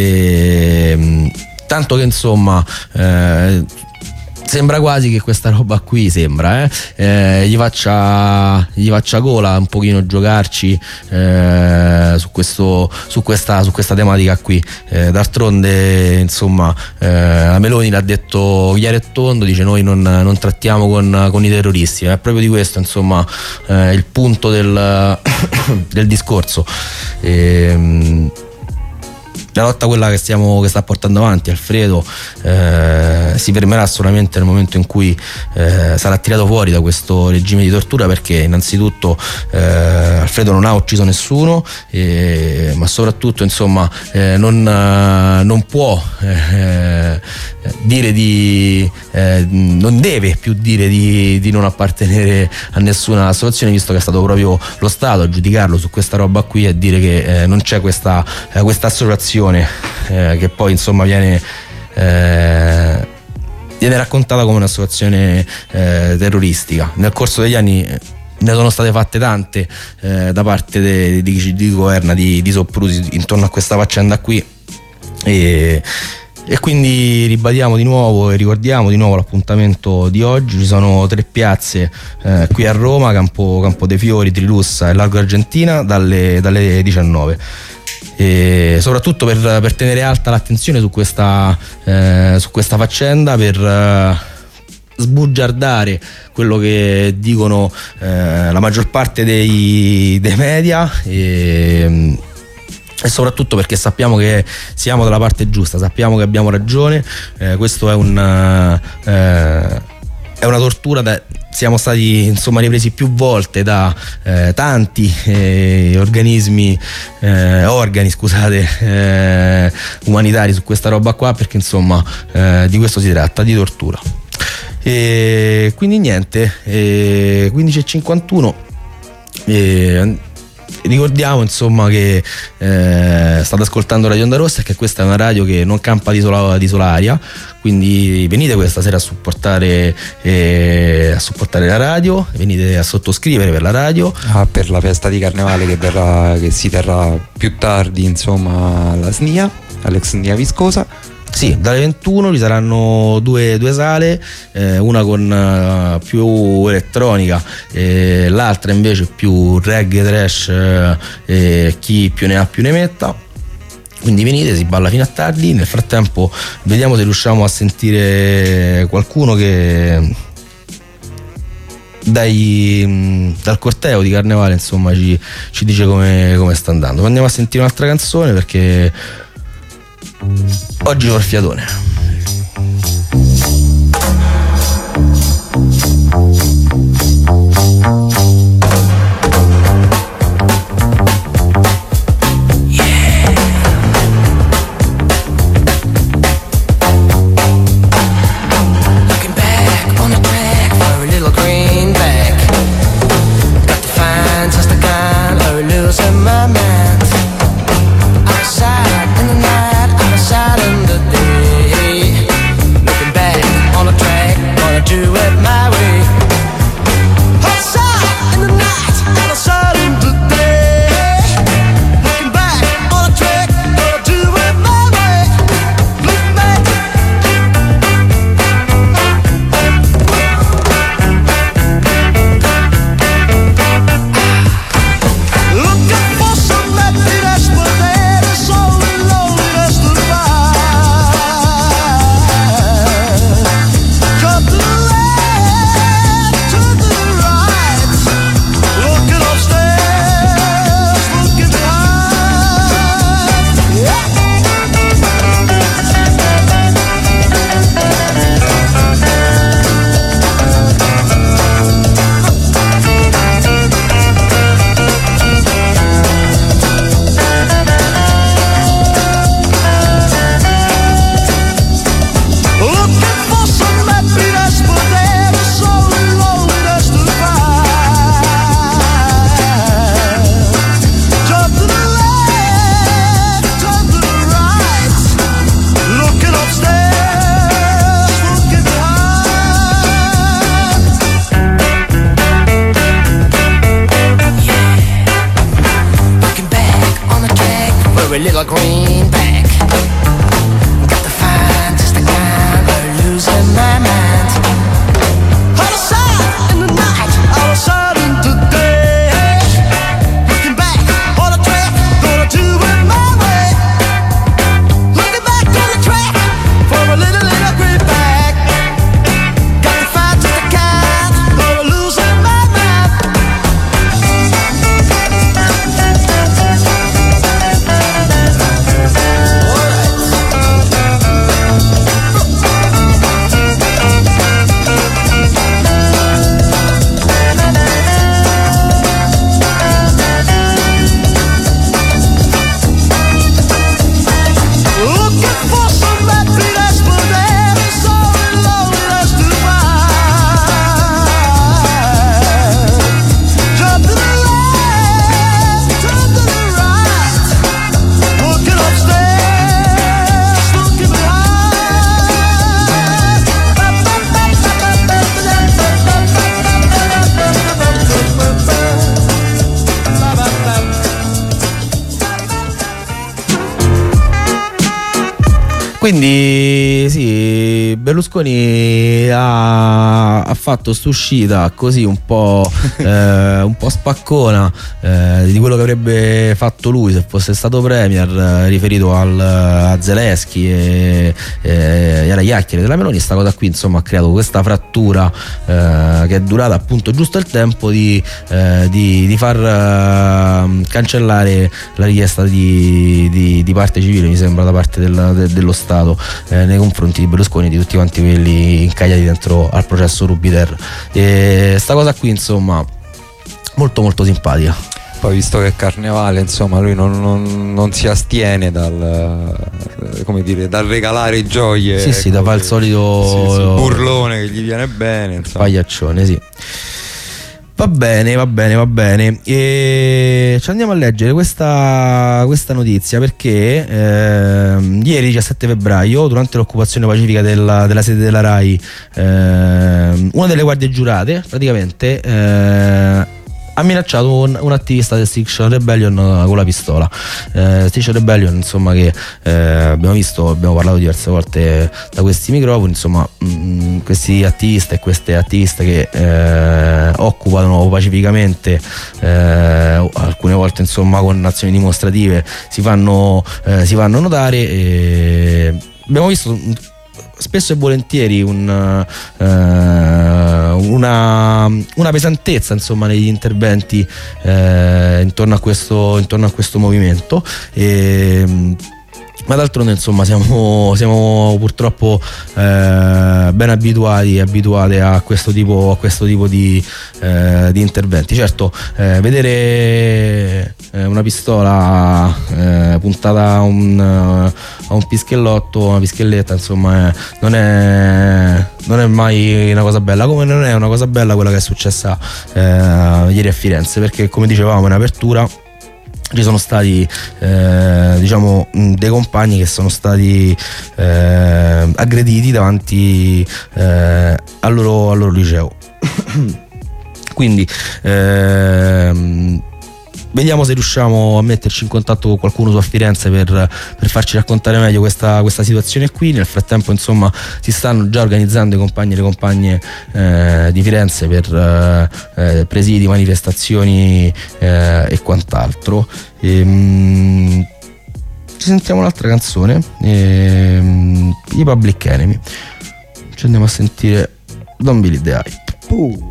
[SPEAKER 3] e, tanto che insomma eh, sembra quasi che questa roba qui sembra eh, eh, gli faccia gli faccia gola un pochino giocarci eh, su questo su questa su questa tematica qui. Eh, d'altronde insomma eh, la Meloni l'ha detto chiaro e tondo, dice noi non, non trattiamo con, con i terroristi. È proprio di questo insomma eh, il punto del, del discorso. E, la lotta, quella che, stiamo, che sta portando avanti Alfredo, eh, si fermerà solamente nel momento in cui eh, sarà tirato fuori da questo regime di tortura, perché innanzitutto eh, Alfredo non ha ucciso nessuno, eh, ma soprattutto insomma eh, non, eh, non può eh, dire di eh, non deve più dire di, di non appartenere a nessuna associazione, visto che è stato proprio lo Stato a giudicarlo su questa roba qui e dire che eh, non c'è questa, eh, questa associazione eh, che poi insomma viene eh, viene raccontata come un'associazione eh, terroristica. Nel corso degli anni ne sono state fatte tante eh, da parte de, di chi di governa, di, di soprusi intorno a questa faccenda qui, e E quindi ribadiamo di nuovo e ricordiamo di nuovo l'appuntamento di oggi. Ci sono tre piazze eh, qui a Roma: Campo, Campo dei Fiori, Trilussa e Largo Argentina, dalle, dalle diciannove. E soprattutto per, per tenere alta l'attenzione su questa, eh, su questa faccenda, per eh, sbugiardare quello che dicono eh, la maggior parte dei, dei media, e e soprattutto perché sappiamo che siamo dalla parte giusta, sappiamo che abbiamo ragione. Eh, questo è un eh, è una tortura da, siamo stati insomma ripresi più volte da eh, tanti eh, organismi eh, organi scusate eh, umanitari su questa roba qua, perché insomma eh, di questo si tratta, di tortura. E quindi niente, eh, quindici e cinquantuno, eh, ricordiamo insomma che eh, state ascoltando Radio Onda Rossa e che questa è una radio che non campa di sola, di solaria, quindi venite questa sera a supportare eh, a supportare la radio, venite a sottoscrivere per la radio,
[SPEAKER 4] ah, per la festa di carnevale che, verrà, che si terrà più tardi insomma alla S N I A, all'ex S N I A Viscosa.
[SPEAKER 3] Sì, dalle ventuno ci saranno due, due sale, eh, una con uh, più elettronica, eh, l'altra invece più reggae, trash, eh, e chi più ne ha più ne metta. Quindi venite, si balla fino a tardi. Nel frattempo vediamo se riusciamo a sentire qualcuno che dai, dal corteo di carnevale insomma ci, ci dice come, come sta andando. Andiamo a sentire un'altra canzone perché oggi ho il fiatone.
[SPEAKER 6] Looking for
[SPEAKER 8] every little greenback. Got to find just the kind of losing my mind. Out of sight in the night, out of sight in the day. Looking back on the track, gonna do it my way. Looking back on the track for a little little greenback. Got to find just the kind of losing my mind. Looking for some happiness, but there is so loneliness to find. Jump to the left, turn to the right. Looking upstairs, looking
[SPEAKER 3] Quindi sì, Berlusconi ha, ha fatto st'uscita così un po', eh, un po' spaccona eh, di quello che avrebbe fatto lui se fosse stato premier, eh, riferito al, a Zelensky e, e alle chiacchiere della Meloni. Sta cosa qui insomma ha creato questa frattura eh, che è durata appunto giusto il tempo di, eh, di, di far eh, cancellare la richiesta di, di, di parte civile, mi sembra, da parte del, de, dello Stato eh, nei confronti di Berlusconi e di tutti quanti quelli incagliati dentro al processo Rubiter. E sta cosa qui insomma molto molto simpatica.
[SPEAKER 4] Poi visto che è carnevale, insomma, lui non, non, non si astiene dal, come dire, dal regalare gioie.
[SPEAKER 3] Sì, sì,
[SPEAKER 4] ecco,
[SPEAKER 3] da fare il solito
[SPEAKER 4] sì, sì, burlone che gli viene bene, insomma.
[SPEAKER 3] Pagliaccione, sì. Va bene, va bene, va bene. E ci andiamo a leggere questa, questa notizia perché eh, ieri diciassette febbraio, durante l'occupazione pacifica della, della sede della RAI, eh, una delle guardie giurate praticamente eh, ha minacciato un, un attivista del Extinction Rebellion con la pistola. eh, Extinction Rebellion, insomma, che eh, abbiamo visto, abbiamo parlato diverse volte da questi microfoni, insomma, mh, questi attivisti e queste attiviste che eh, occupano pacificamente, eh, alcune volte insomma con azioni dimostrative, si fanno, eh, si fanno notare. E abbiamo visto spesso e volentieri un, uh, una, una pesantezza insomma negli interventi uh, intorno a questo, intorno a questo movimento. E, ma d'altronde insomma siamo, siamo purtroppo eh, ben abituati abituati a questo tipo, a questo tipo di, eh, di interventi. Certo, eh, vedere eh, una pistola eh, puntata a un, a un pischellotto, una pischelletta, insomma, eh, non è non è mai una cosa bella, come non è una cosa bella quella che è successa eh, ieri a Firenze, perché come dicevamo in apertura ci sono stati eh, diciamo dei compagni che sono stati eh, aggrediti davanti eh, al, loro, al loro liceo. Quindi ehm, vediamo se riusciamo a metterci in contatto con qualcuno su a Firenze per, per farci raccontare meglio questa, questa situazione qui. Nel frattempo insomma si stanno già organizzando i compagni e le compagne eh, di Firenze per eh, presidi, manifestazioni eh, e quant'altro. E, mh, ci sentiamo un'altra canzone, e, mh, i Public Enemy. Ci andiamo a sentire Don't Believe the Hype. Uh.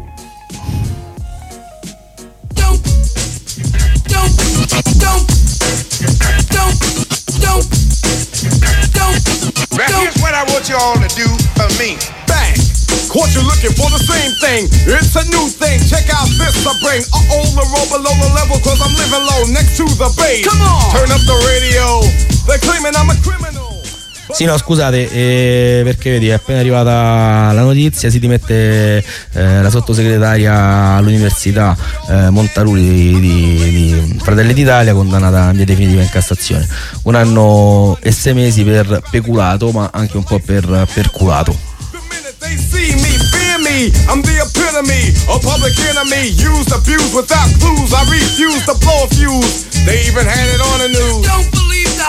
[SPEAKER 9] Don't, don't, don't, don't, don't. Now here's what I want you all to do for me. Bang! Caught you looking for the same thing. It's a new thing. Check out this I bring. Uh-oh, the roll below the level, cause I'm living low next to the base. Come on! Turn up the radio. They're claiming I'm a criminal.
[SPEAKER 3] Sì, no, scusate, eh, perché vedi, è appena arrivata la notizia, si dimette eh, la sottosegretaria all'università eh, Montaruli di, di, di Fratelli d'Italia, condannata in via definitiva in Cassazione. Un anno e sei mesi per peculato, ma anche un po' per perculato.
[SPEAKER 9] They see me, fear me, I'm the epitome of public enemy. Used, abused without clues, I refuse to blow a fuse. They even had it on the news. Don't believe that.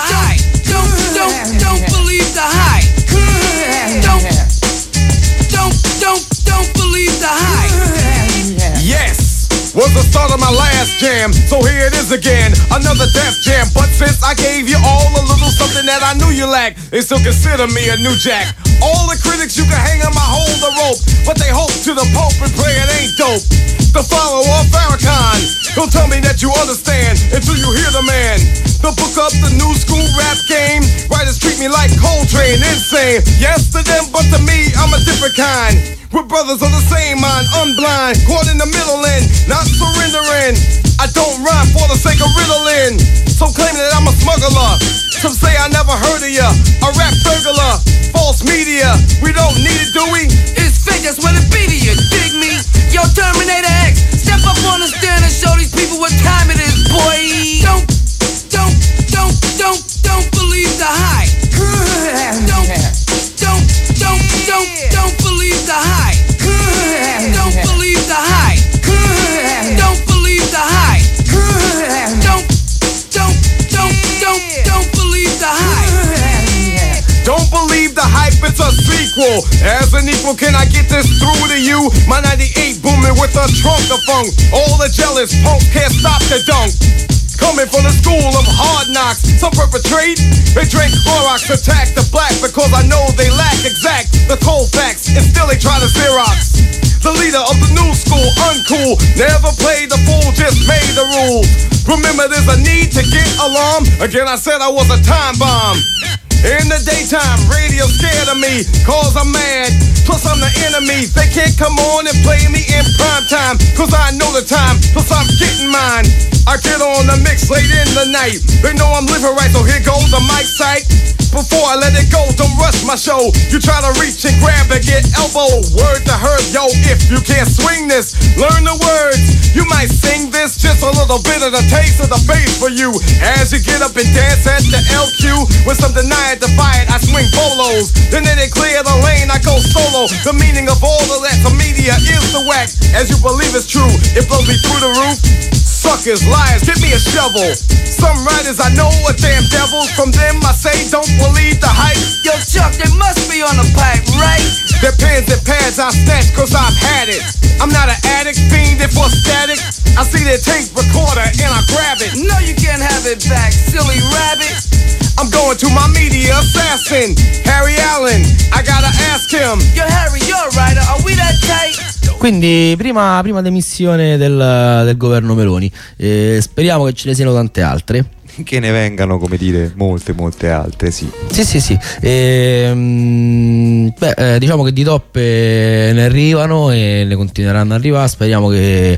[SPEAKER 9] was the start of my last jam, so here it is again, another Def Jam. But since I gave you all a little something that I knew you lacked, they still consider me a new jack. All the critics you can hang on my hold the rope, but they hope to the Pope and pray it ain't dope. The follower of Farrakhan, don't tell me that you understand until you hear the man. The book up the new school rap game. Writers treat me like Coltrane, insane. Yes to them, but to me, I'm a different kind. We're brothers of the same mind, unblind, caught in the middle and not surrendering. I don't rhyme for the sake of riddling. So claim that I'm a smuggler. Some say I never heard of ya, a rap burglar. False media, we don't need it, do we?
[SPEAKER 10] It's fake, that's what it be to you, dig me? Yo, Terminator X, step up on the stand and show these people what time it is, boy. Don't, don't, don't, don't, don't believe the hype. Don't, don't, don't, don't, don't believe the hype. Don't believe the hype. Don't believe the hype. Don't, don't, don't, don't, don't believe the hype.
[SPEAKER 9] Don't believe the hype, it's a sequel. As an equal, can I get this through to you? My ninety-eight booming with a trunk of funk. All the jealous punks can't stop the dunk. Coming from the school of hard knocks, some perpetrate, they drink Clorox, attack the black because I know they lack exact the cold facts, and still they try to Xerox. The leader of the new school, uncool, never played the fool, just made the rules. Remember there's a need to get alarm, again I said I was a time bomb. In the daytime, radio scared of me, cause I'm mad, plus I'm the enemy. They can't come on and play me in prime time, cause I know the time, plus I'm getting mine. I get on the mix late in the night, they know I'm living right, so here goes the mic sight. Before I let it go, don't rush my show. You try to reach and grab and get elbow. Word to Herb, yo, if you can't swing this, learn the words. You might sing this, just a little bit of the taste of the bass for you. As you get up and dance at the L Q, with some deny it, defy it, I swing bolos. Then they clear the lane, I go solo. The meaning of all of that to media is the whack. As you believe it's true, it blows me through the roof. Suckers, liars, give me a shovel. Some writers I know are damn devils. From them I say don't believe the hype.
[SPEAKER 10] Yo, Chuck, they must be on the pipe, right?
[SPEAKER 9] Their pens and pads I snatch cause I've had it. I'm not an addict, fiending for static. I see their tape recorder and I grab it.
[SPEAKER 10] No, you can't have it back, silly rabbit.
[SPEAKER 9] I'm going to my media assassin, Harry Allen. I gotta ask him.
[SPEAKER 10] Yo, Harry, you're a writer, are we that tight?
[SPEAKER 3] Quindi prima, prima demissione del, del governo Meloni, eh, speriamo che ce ne siano tante altre.
[SPEAKER 4] Che ne vengano, come dire, molte molte altre, sì.
[SPEAKER 3] Sì, sì, sì. E, beh, eh, diciamo che di toppe ne arrivano e ne continueranno ad arrivare. Speriamo che eh,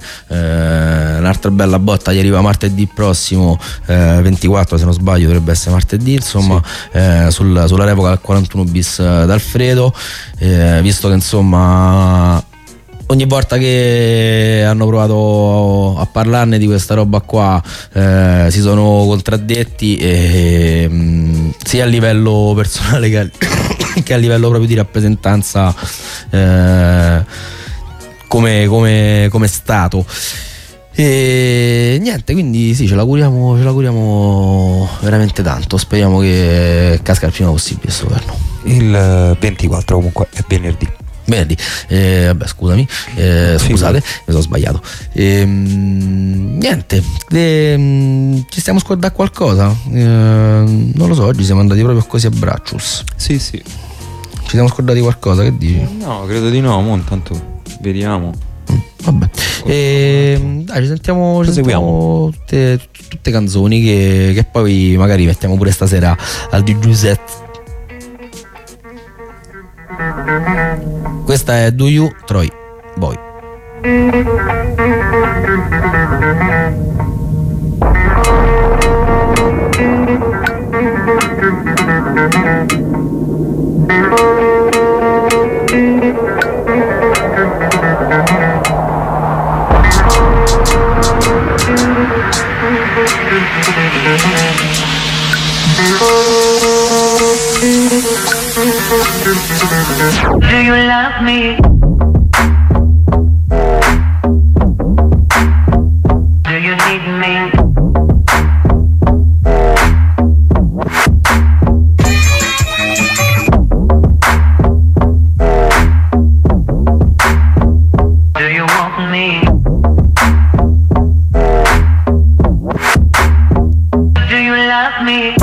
[SPEAKER 3] un'altra bella botta gli arriva martedì prossimo, eh, ventiquattro se non sbaglio, dovrebbe essere martedì, insomma, sì. eh, sul, sulla revoca del quarantuno bis d'Alfredo, eh, visto che insomma ogni volta che hanno provato a parlarne di questa roba qua eh, si sono contraddetti, e, mh, sia a livello personale che a, che a livello proprio di rappresentanza eh, come, come, come Stato. E niente, quindi sì, ce l'auguriamo, ce l'auguriamo veramente tanto. Speriamo che casca il prima possibile questo governo.
[SPEAKER 4] Il ventiquattro comunque è venerdì.
[SPEAKER 3] Venerdì, eh, vabbè, scusami, eh, scusate, mi sono sbagliato. E, mh, niente, e, mh, ci stiamo scordando qualcosa? Eh, non lo so, oggi siamo andati proprio così a braccius.
[SPEAKER 4] Sì, sì.
[SPEAKER 3] Ci siamo scordati qualcosa, che dici?
[SPEAKER 4] No, credo di no, mo intanto vediamo.
[SPEAKER 3] Mm, vabbè, e, dai, ci sentiamo, ci sentiamo tutte, tutte canzoni che, che poi magari mettiamo pure stasera al D J set. Questa è Do You, Troy Boy.
[SPEAKER 11] Do you love me? Do you need me? Do you want me? me?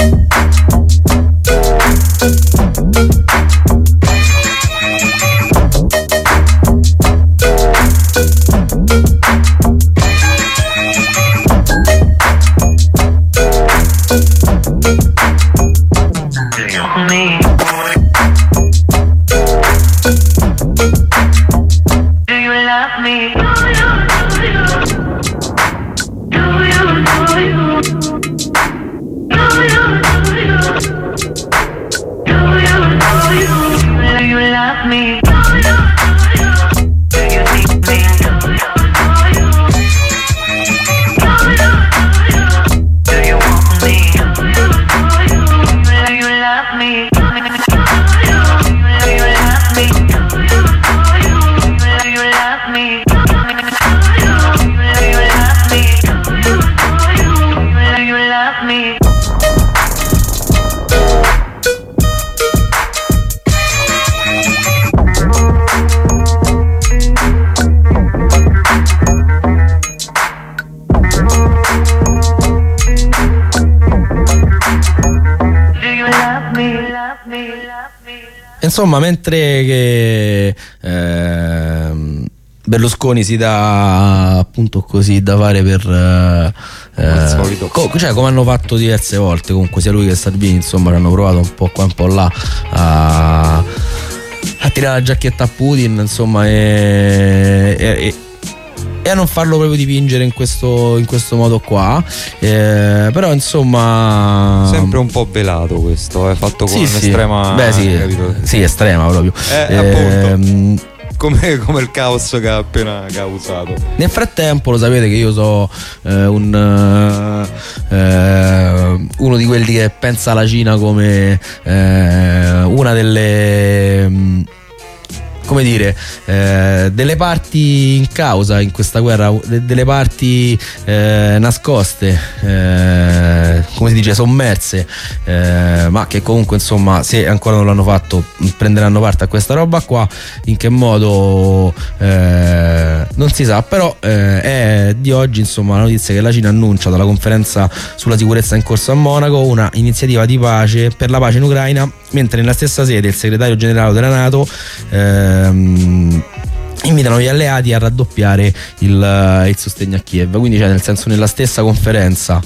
[SPEAKER 3] Insomma, mentre che eh, Berlusconi si dà appunto così da fare per eh, co- cioè come hanno fatto diverse volte, comunque sia lui che Salvini, insomma, ci hanno provato un po' qua un po' là a, a tirare la giacchetta a Putin, insomma, e, e, e a non farlo proprio dipingere in questo, in questo modo qua, eh, però insomma
[SPEAKER 4] sempre un po' velato questo, è eh, fatto con
[SPEAKER 3] sì,
[SPEAKER 4] un'estrema
[SPEAKER 3] sì. Beh, sì,
[SPEAKER 4] capito?
[SPEAKER 3] Sì, estrema proprio,
[SPEAKER 4] eh,
[SPEAKER 3] eh,
[SPEAKER 4] appunto Come, come il caos che ha appena causato.
[SPEAKER 3] Nel frattempo, lo sapete che io so eh, un eh, uno di quelli che pensa alla Cina come eh, una delle mh, come dire eh, delle parti in causa in questa guerra, delle parti eh, nascoste, eh, come si dice, sommerse, eh, ma che comunque, insomma, se ancora non l'hanno fatto, prenderanno parte a questa roba qua. In che modo eh, non si sa, però eh, è di oggi, insomma, la notizia che la Cina annuncia dalla conferenza sulla sicurezza in corso a Monaco una iniziativa di pace per la pace in Ucraina, mentre nella stessa sede il segretario generale della NATO ehm, invitano gli alleati a raddoppiare il, il sostegno a Kiev. Quindi, cioè, nel senso, nella stessa conferenza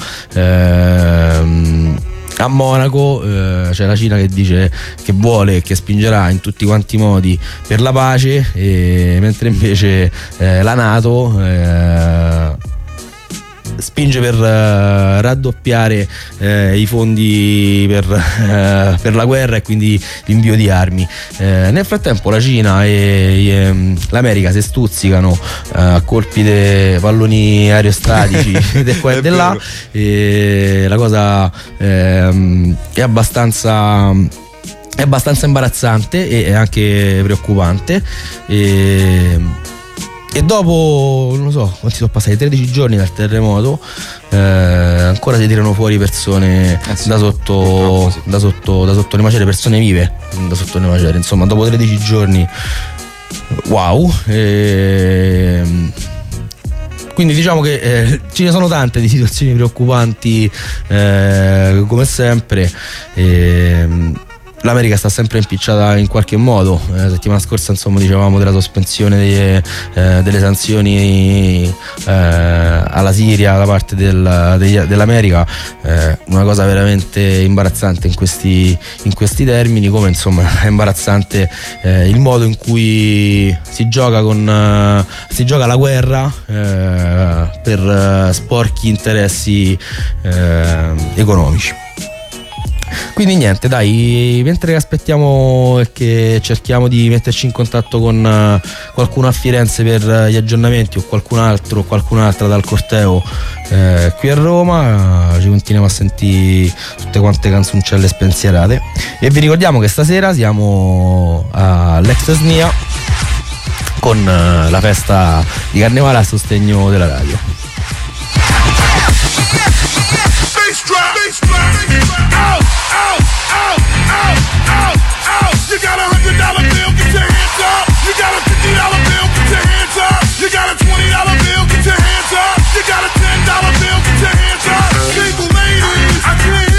[SPEAKER 3] ehm, a Monaco eh, c'è la Cina che dice che vuole e che spingerà in tutti quanti i modi per la pace, e mentre invece eh, la NATO eh, spinge per uh, raddoppiare uh, i fondi per, uh, per la guerra e quindi l'invio di armi. Uh, nel frattempo la Cina e, e um, l'America si stuzzicano uh, a colpi di palloni aerostatici di qua e di là, e la cosa um, è abbastanza è abbastanza imbarazzante e anche preoccupante. E, E dopo, non lo so, quanti sono passati, tredici giorni dal terremoto, eh, ancora si tirano fuori persone eh sì, da sotto sì. da sotto da sotto le macerie, persone vive da sotto le macerie, insomma, dopo tredici giorni. Wow. E quindi diciamo che eh, ce ne sono tante di situazioni preoccupanti, eh, come sempre. E l'America sta sempre impicciata in qualche modo. La eh, settimana scorsa, insomma, dicevamo della sospensione delle, eh, delle sanzioni eh, alla Siria da parte del, degli, dell'America, eh, una cosa veramente imbarazzante in questi, in questi termini, come, insomma, è imbarazzante eh, il modo in cui si gioca con eh, si gioca la guerra eh, per eh, sporchi interessi eh, economici. Quindi niente, dai, mentre aspettiamo e che cerchiamo di metterci in contatto con uh, qualcuno a Firenze per uh, gli aggiornamenti, o qualcun altro o qualcun'altra dal corteo eh, qui a Roma, uh, ci continuiamo a sentire tutte quante canzoncelle spensierate. E vi ricordiamo che stasera siamo all'Ex S N I A con uh, la festa di Carnevale a sostegno della radio.
[SPEAKER 9] You got a hundred dollar bill, get your hands up. You got a fifty dollar bill, get your hands up. You got a twenty dollar bill, get your hands up. You got a ten dollar bill, get your hands up. Single ladies, I can't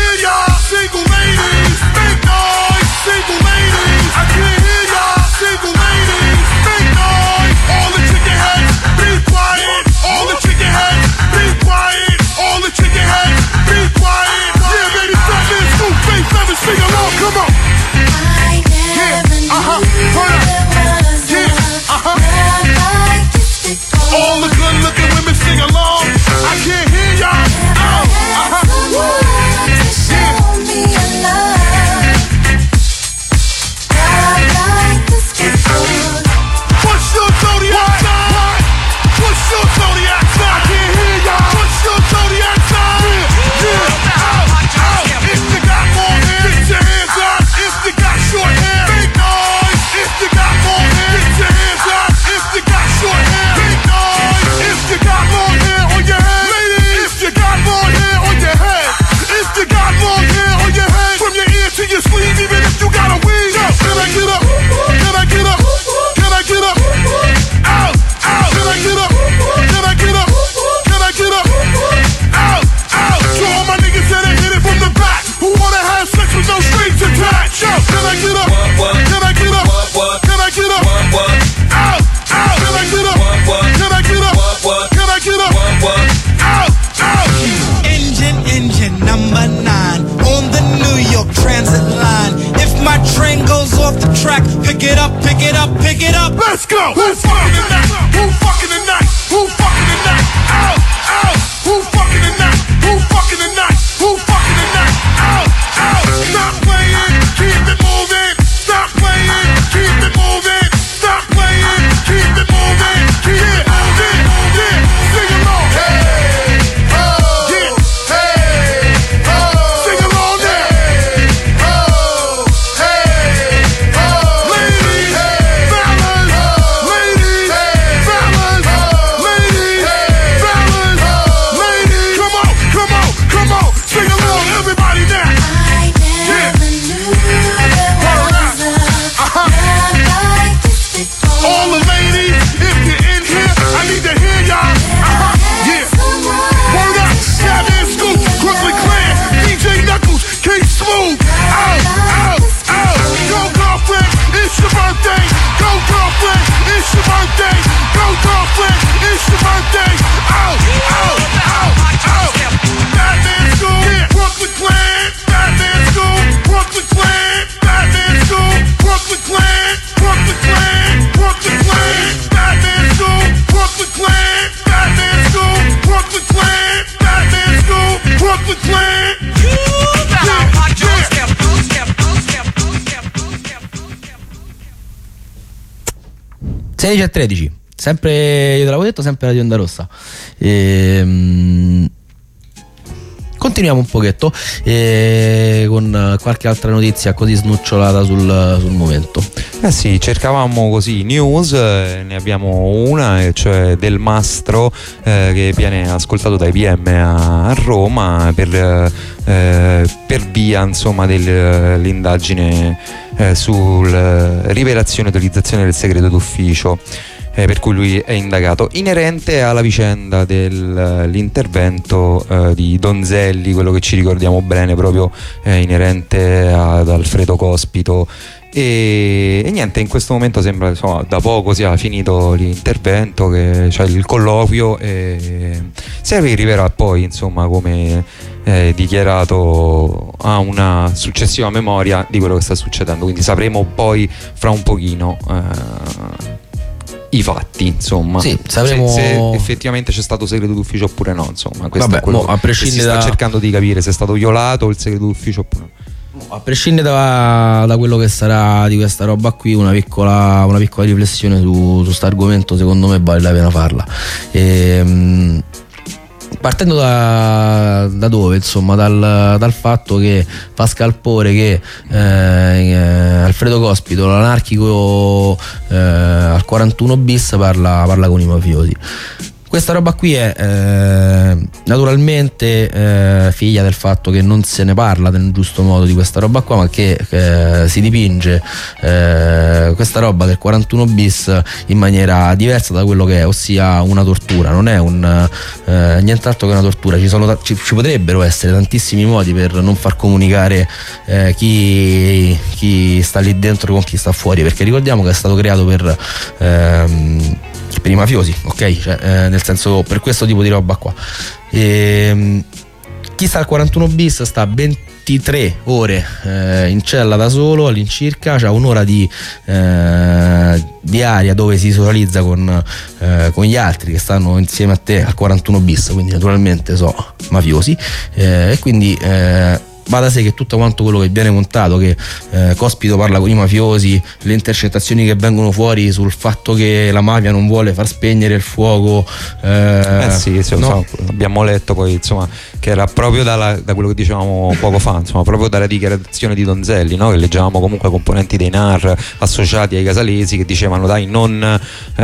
[SPEAKER 9] let's go. Who fucking tonight? Who fucking tonight? Who fucking tonight? Out, out. Who fucking tonight? Who fucking tonight? Who fucking tonight? Out, out. Stop playing, keep it moving. Stop playing, keep it moving. Stop playing, keep it moving. Keep it moving, moving. Sing along. Hey, oh, yeah. Hey, oh, sing along now. Hey, oh, hey, oh, ladies, fellas, ladies, fellas, ladies, fellas, ladies. Come on, come on, come on. Sing along, everybody now. Yeah. Uh-huh. All the ladies, if you're in here, I need to hear y'all. Uh-huh. Yeah. Word up, Batman Scoop, Brooklyn Clan, D J Knuckles, King Smooth. Out, out, out. Go girlfriend, it's your birthday. Go girlfriend, it's your birthday. Go girlfriend, it's your birthday. Out, out, out, out. Batman Scoop, yeah. Brooklyn Clan, Batman Scoop, Brooklyn Clan, Batman Scoop, Brooklyn Clan, Brooklyn Clan, Brooklyn Clan, Batman Scoop, Brooklyn Clan, Batman Scoop, Brooklyn Clan, Batman Scoop, Brooklyn Clan.
[SPEAKER 3] sedici e tredici, sempre io te l'avevo detto, sempre Radio Onda Rossa. Ehm, continuiamo un pochetto eh, con qualche altra notizia così snucciolata sul, sul momento.
[SPEAKER 4] Eh sì, cercavamo così news, eh, ne abbiamo una, e cioè del Mastro eh, che viene ascoltato dai P M a, a Roma per, eh, per via insomma dell'indagine eh, sul eh, rivelazione e utilizzazione del segreto d'ufficio. Eh, per cui lui è indagato inerente alla vicenda dell'intervento eh, di Donzelli, quello che ci ricordiamo bene, proprio eh, inerente ad Alfredo Cospito. E, e niente, in questo momento sembra insomma da poco sia finito l'intervento, che cioè il colloquio, e si arriverà poi insomma come eh, dichiarato a una successiva memoria di quello che sta succedendo, quindi sapremo poi fra un pochino eh, i fatti, insomma,
[SPEAKER 3] sì, sapremo
[SPEAKER 4] se, se effettivamente c'è stato segreto d'ufficio oppure no, insomma, questo
[SPEAKER 3] Vabbè,
[SPEAKER 4] è quello
[SPEAKER 3] mo, a prescindere
[SPEAKER 4] che si sta
[SPEAKER 3] da...
[SPEAKER 4] cercando di capire, se è stato violato il segreto d'ufficio oppure no.
[SPEAKER 3] A prescindere da, da quello che sarà di questa roba qui, una piccola, una piccola riflessione su questo argomento secondo me vale la pena farla. E, partendo da, da dove? Insomma, dal, dal fatto che fa scalpore che eh, eh, Alfredo Cospito, l'anarchico eh, al quarantuno bis, parla, parla con i mafiosi. Questa roba qui è eh, naturalmente eh, figlia del fatto che non se ne parla nel giusto modo di questa roba qua, ma che eh, si dipinge eh, questa roba del quarantuno bis in maniera diversa da quello che è, ossia una tortura. Non è un eh, nient'altro che una tortura. Ci, sono, ci, ci potrebbero essere tantissimi modi per non far comunicare eh, chi, chi sta lì dentro con chi sta fuori, perché ricordiamo che è stato creato per ehm, per i mafiosi, ok? Cioè, eh, nel senso, per questo tipo di roba qua. E, chi sta al quarantuno bis sta ventitré ore eh, in cella da solo all'incirca, c'ha un'ora di, eh, di aria dove si socializza con, eh, con gli altri che stanno insieme a te al quarantuno bis, quindi naturalmente so mafiosi, eh, e quindi eh, va da sé che tutto quanto quello che viene montato, che eh, Cospito parla con i mafiosi, le intercettazioni che vengono fuori sul fatto che la mafia non vuole far spegnere il fuoco, eh,
[SPEAKER 4] eh sì, sì, no? so, abbiamo letto poi insomma che era proprio dalla, da quello che dicevamo poco fa, insomma, proprio dalla dichiarazione di Donzelli, no? Che leggevamo comunque componenti dei N A R associati ai casalesi che dicevano dai non eh,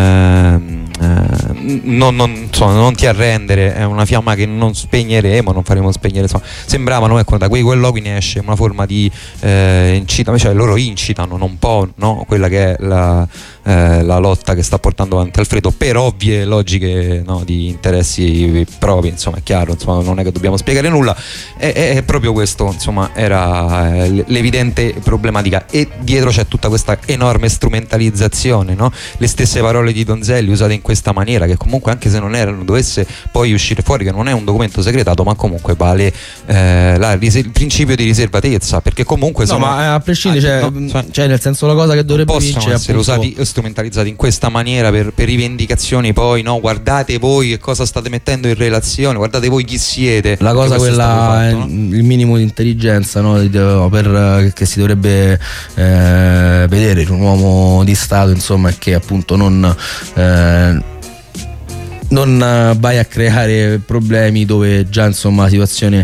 [SPEAKER 4] eh, non, non, insomma, non ti arrendere, è una fiamma che non spegneremo, non faremo spegnere, insomma, sembravano, ecco, da quei colloqui ne esce una forma di eh, incitamento, cioè loro incitano un po', no? Quella che è la, eh, la lotta che sta portando avanti Alfredo, per ovvie logiche, no? Di interessi propri, insomma, è chiaro, insomma, non è che dobbiamo spiegare nulla, è, è, è proprio questo, insomma, era eh, l'evidente problematica, e dietro c'è tutta questa enorme strumentalizzazione, no? Le stesse parole di Donzelli usate in questa questa maniera, che comunque anche se non era, non dovesse poi uscire fuori che non è un documento segretato, ma comunque vale eh, la, il principio di riservatezza, perché comunque
[SPEAKER 3] no,
[SPEAKER 4] sono,
[SPEAKER 3] ma a prescindere, cioè,
[SPEAKER 4] no, cioè,
[SPEAKER 3] cioè nel senso la cosa che dovrebbe
[SPEAKER 4] possono
[SPEAKER 3] vincere
[SPEAKER 4] essere
[SPEAKER 3] appunto...
[SPEAKER 4] usati, strumentalizzati in questa maniera per, per rivendicazioni, poi no, guardate voi che cosa state mettendo in relazione, guardate voi chi siete.
[SPEAKER 3] La cosa quella, fatto, no? Il minimo di intelligenza, no, per, che si dovrebbe eh, vedere in un uomo di Stato, insomma, è che appunto non eh, non vai a creare problemi dove già, insomma, la situazione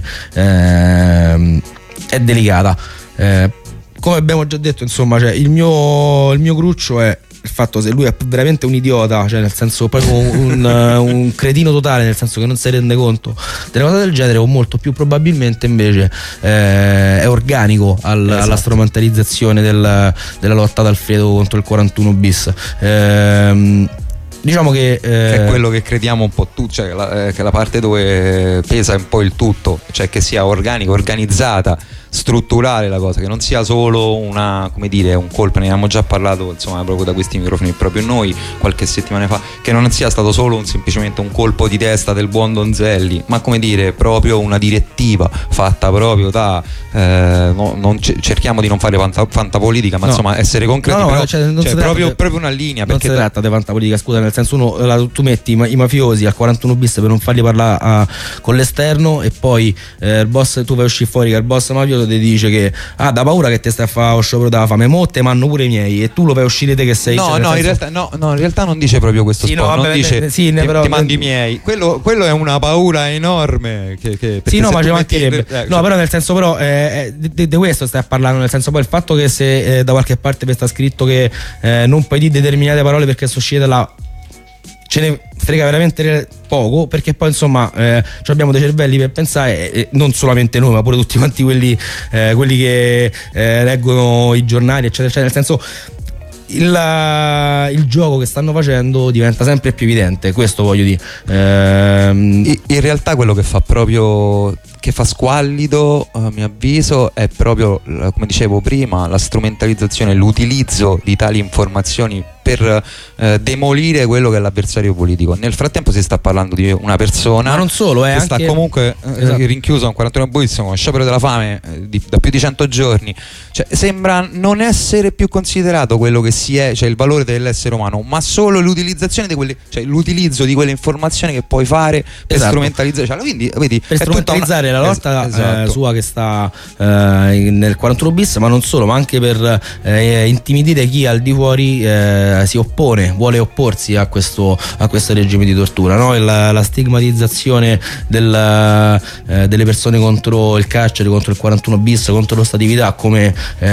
[SPEAKER 3] eh, è delicata. Eh, come abbiamo già detto, insomma, cioè, il mio il mio cruccio è il fatto se lui è veramente un idiota, cioè nel senso proprio un, un cretino totale, nel senso che non si rende conto delle cose del genere, o molto più probabilmente invece eh, è organico al, esatto. alla strumentalizzazione del, della lotta ad Alfredo contro il quarantuno bis. Ehm, Diciamo che, eh...
[SPEAKER 4] che è quello che crediamo un po' tutti, cioè la, eh, che la parte dove pesa un po' il tutto, cioè che sia organico, organizzata, strutturale la cosa, che non sia solo una, come dire, un colpo. Ne abbiamo già parlato, insomma, proprio da questi microfoni proprio noi qualche settimana fa, che non sia stato solo un, semplicemente un colpo di testa del buon Donzelli, ma come dire, proprio una direttiva fatta proprio da eh, no, non c- cerchiamo di non fare fanta, fantapolitica, ma no. insomma essere concreti,
[SPEAKER 3] no, no,
[SPEAKER 4] però,
[SPEAKER 3] cioè, non
[SPEAKER 4] cioè,
[SPEAKER 3] si
[SPEAKER 4] proprio,
[SPEAKER 3] tratta,
[SPEAKER 4] proprio una linea,
[SPEAKER 3] non
[SPEAKER 4] perché
[SPEAKER 3] si tratta di fantapolitica, scusa, nel senso, uno, la, tu metti i, i mafiosi al quarantuno bis per non farli parlare a, con l'esterno, e poi eh, il boss, tu vai a uscire fuori che il boss mafioso ti dice che ah, da paura che te stai a fare lo sciopero della fame, mo te manno pure i miei, e tu lo fai uscire te che sei,
[SPEAKER 4] no
[SPEAKER 3] cioè,
[SPEAKER 4] no,
[SPEAKER 3] senso...
[SPEAKER 4] in realtà, no no in realtà non dice proprio questo,
[SPEAKER 3] sì,
[SPEAKER 4] spot,
[SPEAKER 3] no,
[SPEAKER 4] non
[SPEAKER 3] vabbè,
[SPEAKER 4] dice
[SPEAKER 3] ne, sì, ne,
[SPEAKER 4] ti,
[SPEAKER 3] però,
[SPEAKER 4] ti mandi i miei, quello, quello è una paura enorme che, che,
[SPEAKER 3] sì, no, ma ci
[SPEAKER 4] metti,
[SPEAKER 3] mancherebbe
[SPEAKER 4] eh,
[SPEAKER 3] no,
[SPEAKER 4] cioè...
[SPEAKER 3] però nel senso, però eh, di, di questo stai parlando, nel senso, poi il fatto che se eh, da qualche parte vi sta scritto che eh, non puoi dire determinate parole perché sono uscite da, ce ne frega veramente poco, perché poi insomma eh, abbiamo dei cervelli per pensare, e non solamente noi ma pure tutti quanti quelli, eh, quelli che eh, leggono i giornali eccetera eccetera, nel senso il, il gioco che stanno facendo diventa sempre più evidente, questo voglio dire. ehm...
[SPEAKER 4] in realtà quello che fa proprio che fa squallido, a mio avviso, è proprio, come dicevo prima, la strumentalizzazione, l'utilizzo di tali informazioni per eh, demolire quello che è l'avversario politico. Nel frattempo si sta parlando di una persona,
[SPEAKER 3] ma non solo, eh,
[SPEAKER 4] che
[SPEAKER 3] anche...
[SPEAKER 4] sta comunque eh, esatto. rinchiuso a un quarantuno bis con sciopero della fame eh, di, da più di cento giorni, cioè sembra non essere più considerato quello che si è, cioè il valore dell'essere umano, ma solo l'utilizzazione di quelle, cioè l'utilizzo di quelle informazioni che puoi fare per
[SPEAKER 3] esatto.
[SPEAKER 4] strumentalizzare, cioè, quindi, vedi,
[SPEAKER 3] per strumentalizzare una... la lotta
[SPEAKER 4] esatto.
[SPEAKER 3] eh, sua che sta eh, nel quarantuno bis, ma non solo, ma anche per eh, intimidire chi al di fuori eh, si oppone, vuole opporsi a questo, a questo regime di tortura, no? la, la stigmatizzazione del, eh, delle persone contro il carcere, contro il quarantuno bis, contro l'ostatività come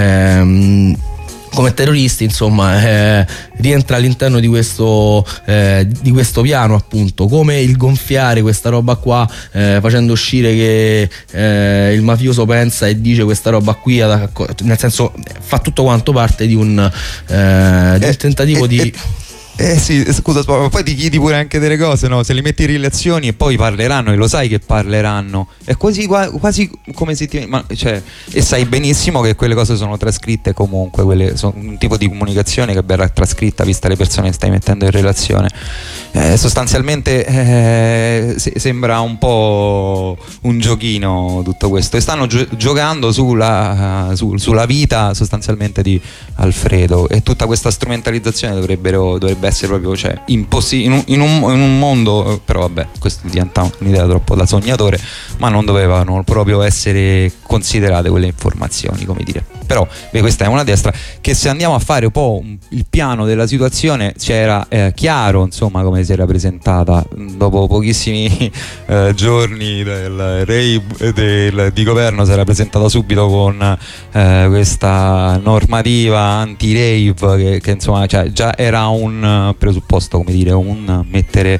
[SPEAKER 3] ehm, come terroristi, insomma, eh, rientra all'interno di questo eh, di questo piano, appunto, come il gonfiare questa roba qua, eh, facendo uscire che eh, il mafioso pensa e dice questa roba qui, nel senso fa tutto quanto parte di un, eh, di un tentativo eh, di
[SPEAKER 4] eh, Eh sì, scusa, ma poi ti chiedi pure anche delle cose, no? Se li metti in relazioni e poi parleranno, e lo sai che parleranno, è quasi, quasi come se ti... Ma, cioè, e sai benissimo che quelle cose sono trascritte comunque, quelle sono un tipo di comunicazione che verrà trascritta vista le persone che stai mettendo in relazione. Eh, sostanzialmente eh, se, sembra un po' un giochino tutto questo, e stanno gio- giocando sulla, uh, su, sulla vita sostanzialmente di Alfredo, e tutta questa strumentalizzazione dovrebbero, dovrebbe essere proprio, cioè, impossi- in, un, in, un, in un mondo, però vabbè, questo diventa un'idea troppo da sognatore, ma non dovevano proprio essere considerate quelle informazioni, come dire. Però beh, questa è una destra che, se andiamo a fare un po' un, il piano della situazione, c'era eh, chiaro, insomma, come si era presentata dopo pochissimi eh, giorni del rave del, di governo, si era presentata subito con eh, questa normativa anti-rave che, che insomma, cioè, già era un presupposto, come dire, un mettere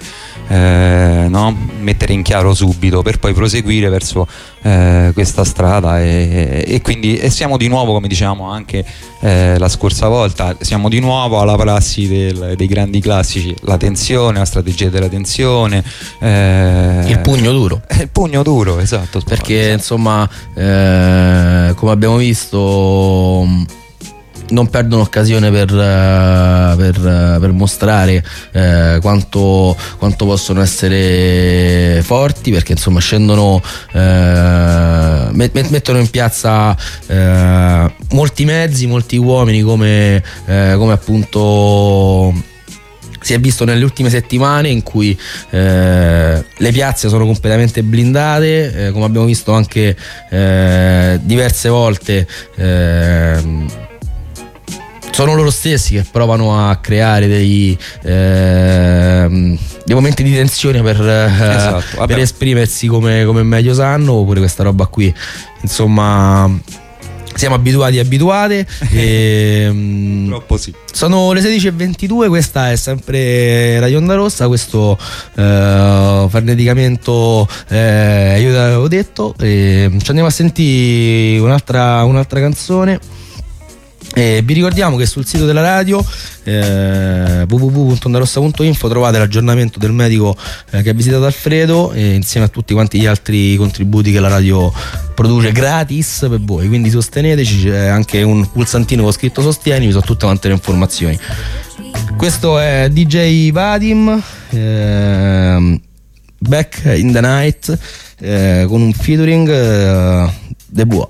[SPEAKER 4] eh, no? mettere in chiaro subito, per poi proseguire verso eh, questa strada, e, e quindi e siamo di nuovo, come dicevamo anche eh, la scorsa volta, siamo di nuovo alla prassi del, dei grandi classici, la tensione, la strategia della tensione, eh,
[SPEAKER 3] il pugno duro,
[SPEAKER 4] il pugno duro, esatto,
[SPEAKER 3] perché esatto. insomma eh, come abbiamo visto non perdono occasione per, uh, per, uh, per mostrare uh, quanto, quanto possono essere forti, perché insomma scendono, uh, met- mettono in piazza uh, molti mezzi, molti uomini, come, uh, come appunto si è visto nelle ultime settimane, in cui eh, le piazze sono completamente blindate, eh, come abbiamo visto anche eh, diverse volte. Eh, sono loro stessi che provano a creare dei, eh, dei momenti di tensione per, esatto, per esprimersi come, come meglio sanno, oppure questa roba qui, insomma. Siamo abituati e abituate e,
[SPEAKER 4] troppo sì.
[SPEAKER 3] Sono le sedici e ventidue, questa è sempre Radio Onda Rossa, questo eh, farneticamento eh, io l'avevo detto, e ci andiamo a sentire un'altra, un'altra canzone. E vi ricordiamo che sul sito della radio eh, w w w punto ondarossa punto info trovate l'aggiornamento del medico eh, che ha visitato Alfredo, e insieme a tutti quanti gli altri contributi che la radio produce gratis per voi, quindi sosteneteci. C'è anche un pulsantino con scritto sostieni, sono tutte quante le informazioni. Questo è D J Vadim, eh, Back in the Night, eh, con un featuring eh, De Bois.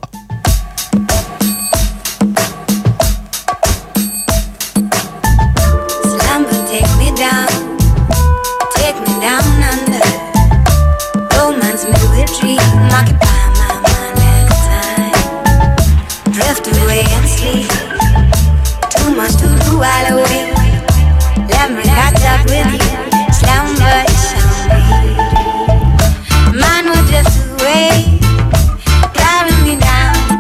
[SPEAKER 12] Occupy my mind at time. Drift away and sleep. Too much to do while away. Let me catch up with you. Slumber sound. Mind will drift away, driving me down.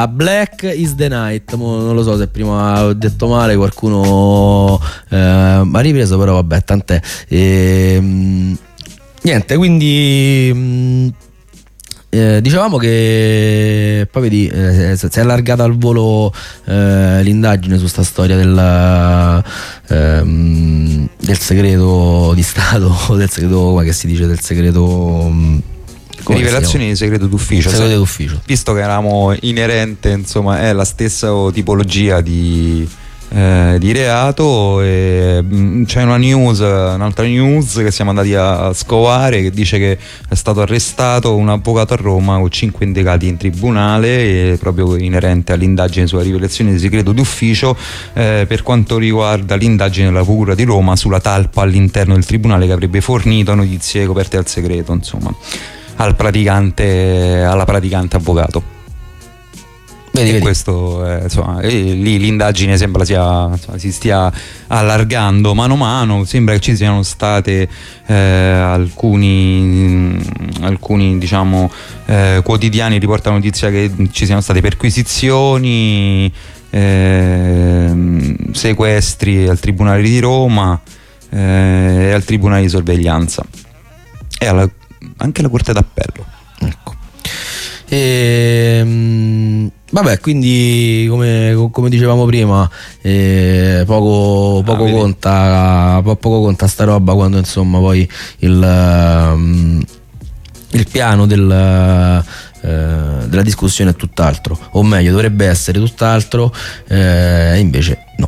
[SPEAKER 3] Allora, Black is the Night. Mo non lo so se prima ho detto male, qualcuno eh, ha ripreso, però vabbè, tant'è. E, mh, niente, quindi mh, eh, dicevamo che poi vedi, eh, si è allargata al volo eh, l'indagine su sta storia del, ehm, del segreto di Stato, del segreto, come che si dice, del segreto... Mh,
[SPEAKER 4] rivelazioni di segreto d'ufficio,
[SPEAKER 3] segreto d'ufficio.
[SPEAKER 4] Visto che eravamo inerente, insomma, è la stessa tipologia di, eh, di reato. E, mh, c'è una news, un'altra news che siamo andati a scovare, che dice che è stato arrestato un avvocato a Roma con cinque indagati in tribunale, e proprio inerente all'indagine sulla rivelazione di segreto d'ufficio, eh, per quanto riguarda l'indagine della Procura di Roma sulla talpa all'interno del tribunale che avrebbe fornito notizie coperte al segreto, insomma, al praticante, alla praticante avvocato. Vedi, e vedi. Questo è, insomma, lì l'indagine sembra sia, insomma, si stia allargando mano a mano. Sembra che ci siano state eh, alcuni alcuni diciamo eh, quotidiani riportano notizia che ci siano state perquisizioni, eh, sequestri al Tribunale di Roma eh, e al Tribunale di Sorveglianza e alla anche la Corte d'Appello.
[SPEAKER 3] Ecco. E, mh, vabbè, quindi come, come dicevamo prima, eh, poco, poco, ah, conta, po- poco conta sta roba quando insomma poi il, um, il piano del, uh, della discussione è tutt'altro, o meglio dovrebbe essere tutt'altro, e eh, invece no.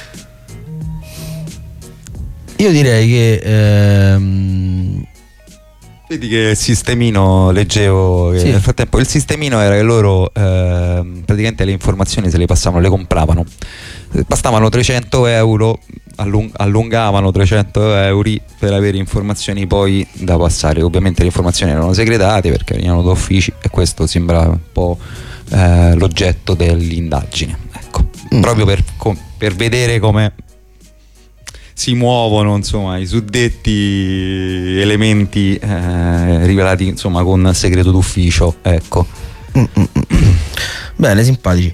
[SPEAKER 3] Io direi che ehm,
[SPEAKER 4] vedi che il sistemino, leggevo che sì. Nel frattempo il sistemino era che loro eh, praticamente le informazioni se le passavano, le compravano, bastavano trecento euro, allung- allungavano trecento euro per avere informazioni poi da passare. Ovviamente le informazioni erano segretate perché venivano da uffici, e questo sembra un po' eh, l'oggetto dell'indagine, ecco. mm. proprio per, com- per vedere come si muovono, insomma, i suddetti elementi eh, rivelati, insomma, con segreto d'ufficio, ecco.
[SPEAKER 3] Mm-mm. Bene, simpatici.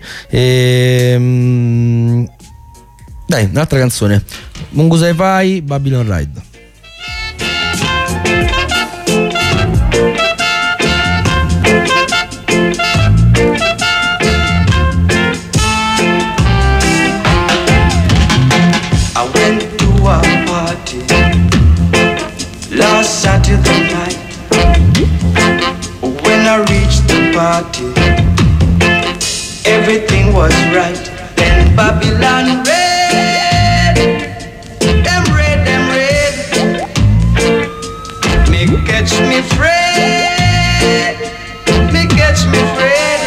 [SPEAKER 3] Ehm... Dai, un'altra canzone. Mungus Hi-Fi, Babylon Ride.
[SPEAKER 13] I went to a party last Saturday night. When I reached the party, everything was right. Then Babylon red, them red, them red, me catch me Fred, me catch me Fred.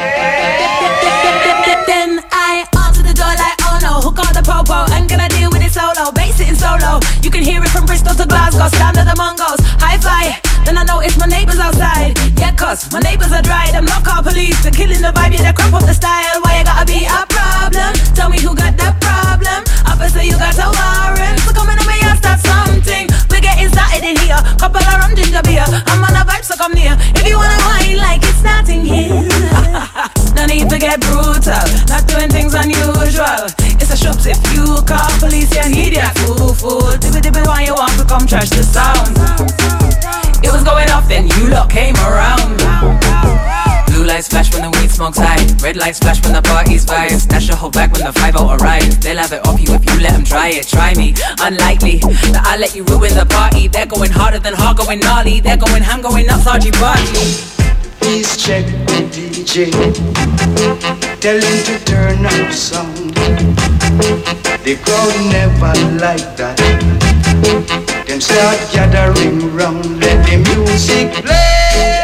[SPEAKER 14] Then I answer the door like, oh no, who called the popo? I'm gonna deal with it solo, bass sitting solo. You can hear it from Bristol to Glasgow, stand to the Mongols, hi-fi. Then I know it's my neighbors outside. Yeah, cause my neighbors are dry. Them not call police, they're killing the vibe, yeah, they crop up the style. Why you gotta be a problem? Tell me who got that problem. Officer, you got a warrant. So come in on me and start something. We're getting started in here. Couple of rum ginger beer. I'm on a vibe, so come near. If you wanna wine like it's starting here. No need to get brutal, not doing things unusual. It's a shops if you call police, you idiot, fool, fool. Dibby dibby why you want to come trash the sound. It was going off, then you lot came around. Blue lights flash when the weed smoke's high. Red lights flash when the party's vibe. Stash your whole back when the five oh arrives. They'll have it off you if you let them try it. Try me, unlikely that I let you ruin the party. They're going harder than hard, going gnarly. They're going ham, going nuts, Archie Barty.
[SPEAKER 13] Please check with D J. Tell him to turn up sound. The crowd never like that. Them start gathering round. Let the music play.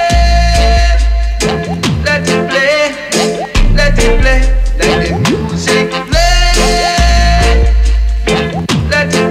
[SPEAKER 13] Let it play. Let it play. Let the music play. Let it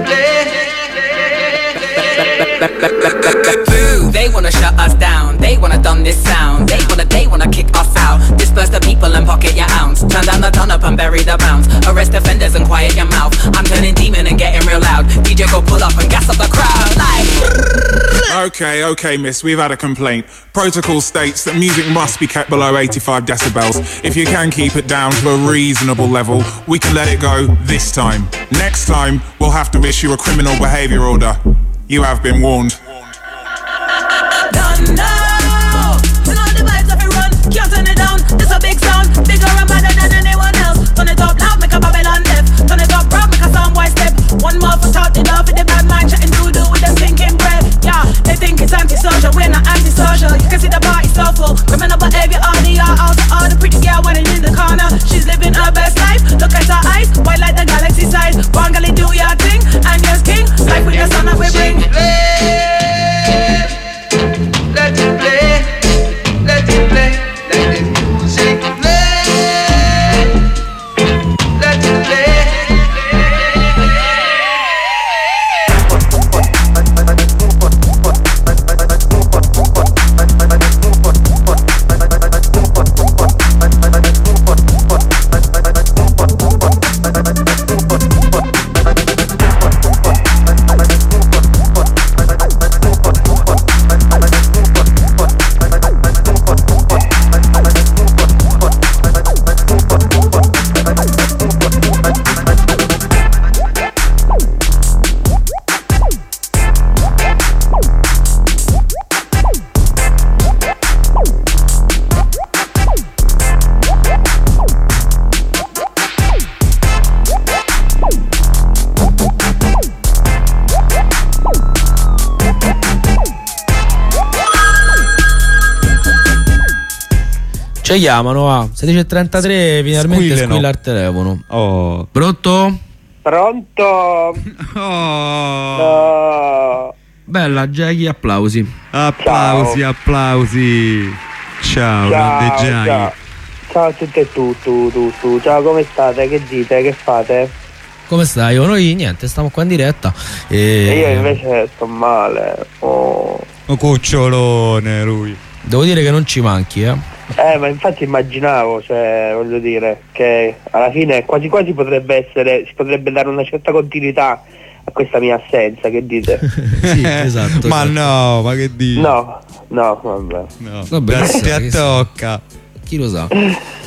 [SPEAKER 13] play.
[SPEAKER 14] Boo, they wanna shut us down. They wanna dumb this sound. They wanna, they wanna kick us out. Disperse the people and pocket your ounce. Turn down the turn up and bury the bounce. Arrest offenders and quiet your mouth. I'm turning demon and getting real loud. D J go pull up and gas up the crowd like.
[SPEAKER 15] okay, okay, miss, we've had a complaint. Protocol states that music must be kept below eighty-five decibels. If you can keep it down to a reasonable level, we can let it go this time. Next time, we'll have to issue a criminal behaviour order. You have been warned.
[SPEAKER 14] Don't know. Turn on the vibes if you run, can't turn it down. This a big sound, bigger and badder than anyone else. Turn it up loud, make a Babylon deaf. Turn it up proud, make a soundboy step. One more for talk, it off with the bad mind, chatting doo-doo with them thinking bread. Yeah, they think it's antisocial, we're not antisocial. You can see the party so full. Criminal behavior, all the art, also all the pretty girl running in the corner. She's living her best life. Look at her eyes, white like the galaxy size. Wangali, do your thing, and yours king. Like with the sun that we bring.
[SPEAKER 13] Let it play, let it play, let the music play, let it play.
[SPEAKER 3] Ci chiamano a sedici e trentatré, finalmente
[SPEAKER 4] Squillano.
[SPEAKER 3] squilla il telefono.
[SPEAKER 4] Oh.
[SPEAKER 3] Pronto?
[SPEAKER 16] Pronto?
[SPEAKER 4] Oh.
[SPEAKER 16] No.
[SPEAKER 3] Bella, Jackie, applausi.
[SPEAKER 4] Applausi,
[SPEAKER 16] Ciao.
[SPEAKER 4] applausi. Ciao, grande Jackie.
[SPEAKER 16] ciao. Ciao a tutte e tu, tu, tu, tu. Ciao, come state? Che dite? Che fate?
[SPEAKER 3] Come stai? Oh, noi niente, stiamo qua in diretta. E...
[SPEAKER 16] E io invece sto male. Oh.
[SPEAKER 4] Un cucciolone lui.
[SPEAKER 3] Devo dire che non ci manchi, eh.
[SPEAKER 16] Eh, ma infatti immaginavo, cioè, voglio dire, che alla fine quasi quasi potrebbe essere, si potrebbe dare una certa continuità a questa mia assenza, che dite?
[SPEAKER 3] Sì, esatto.
[SPEAKER 4] Ma
[SPEAKER 3] esatto.
[SPEAKER 4] no, ma che dici?
[SPEAKER 16] No, no, vabbè.
[SPEAKER 4] No,
[SPEAKER 3] Vabbè,
[SPEAKER 4] da-
[SPEAKER 3] chissà,
[SPEAKER 4] ti
[SPEAKER 3] chissà.
[SPEAKER 4] attocca.
[SPEAKER 3] Chi lo sa?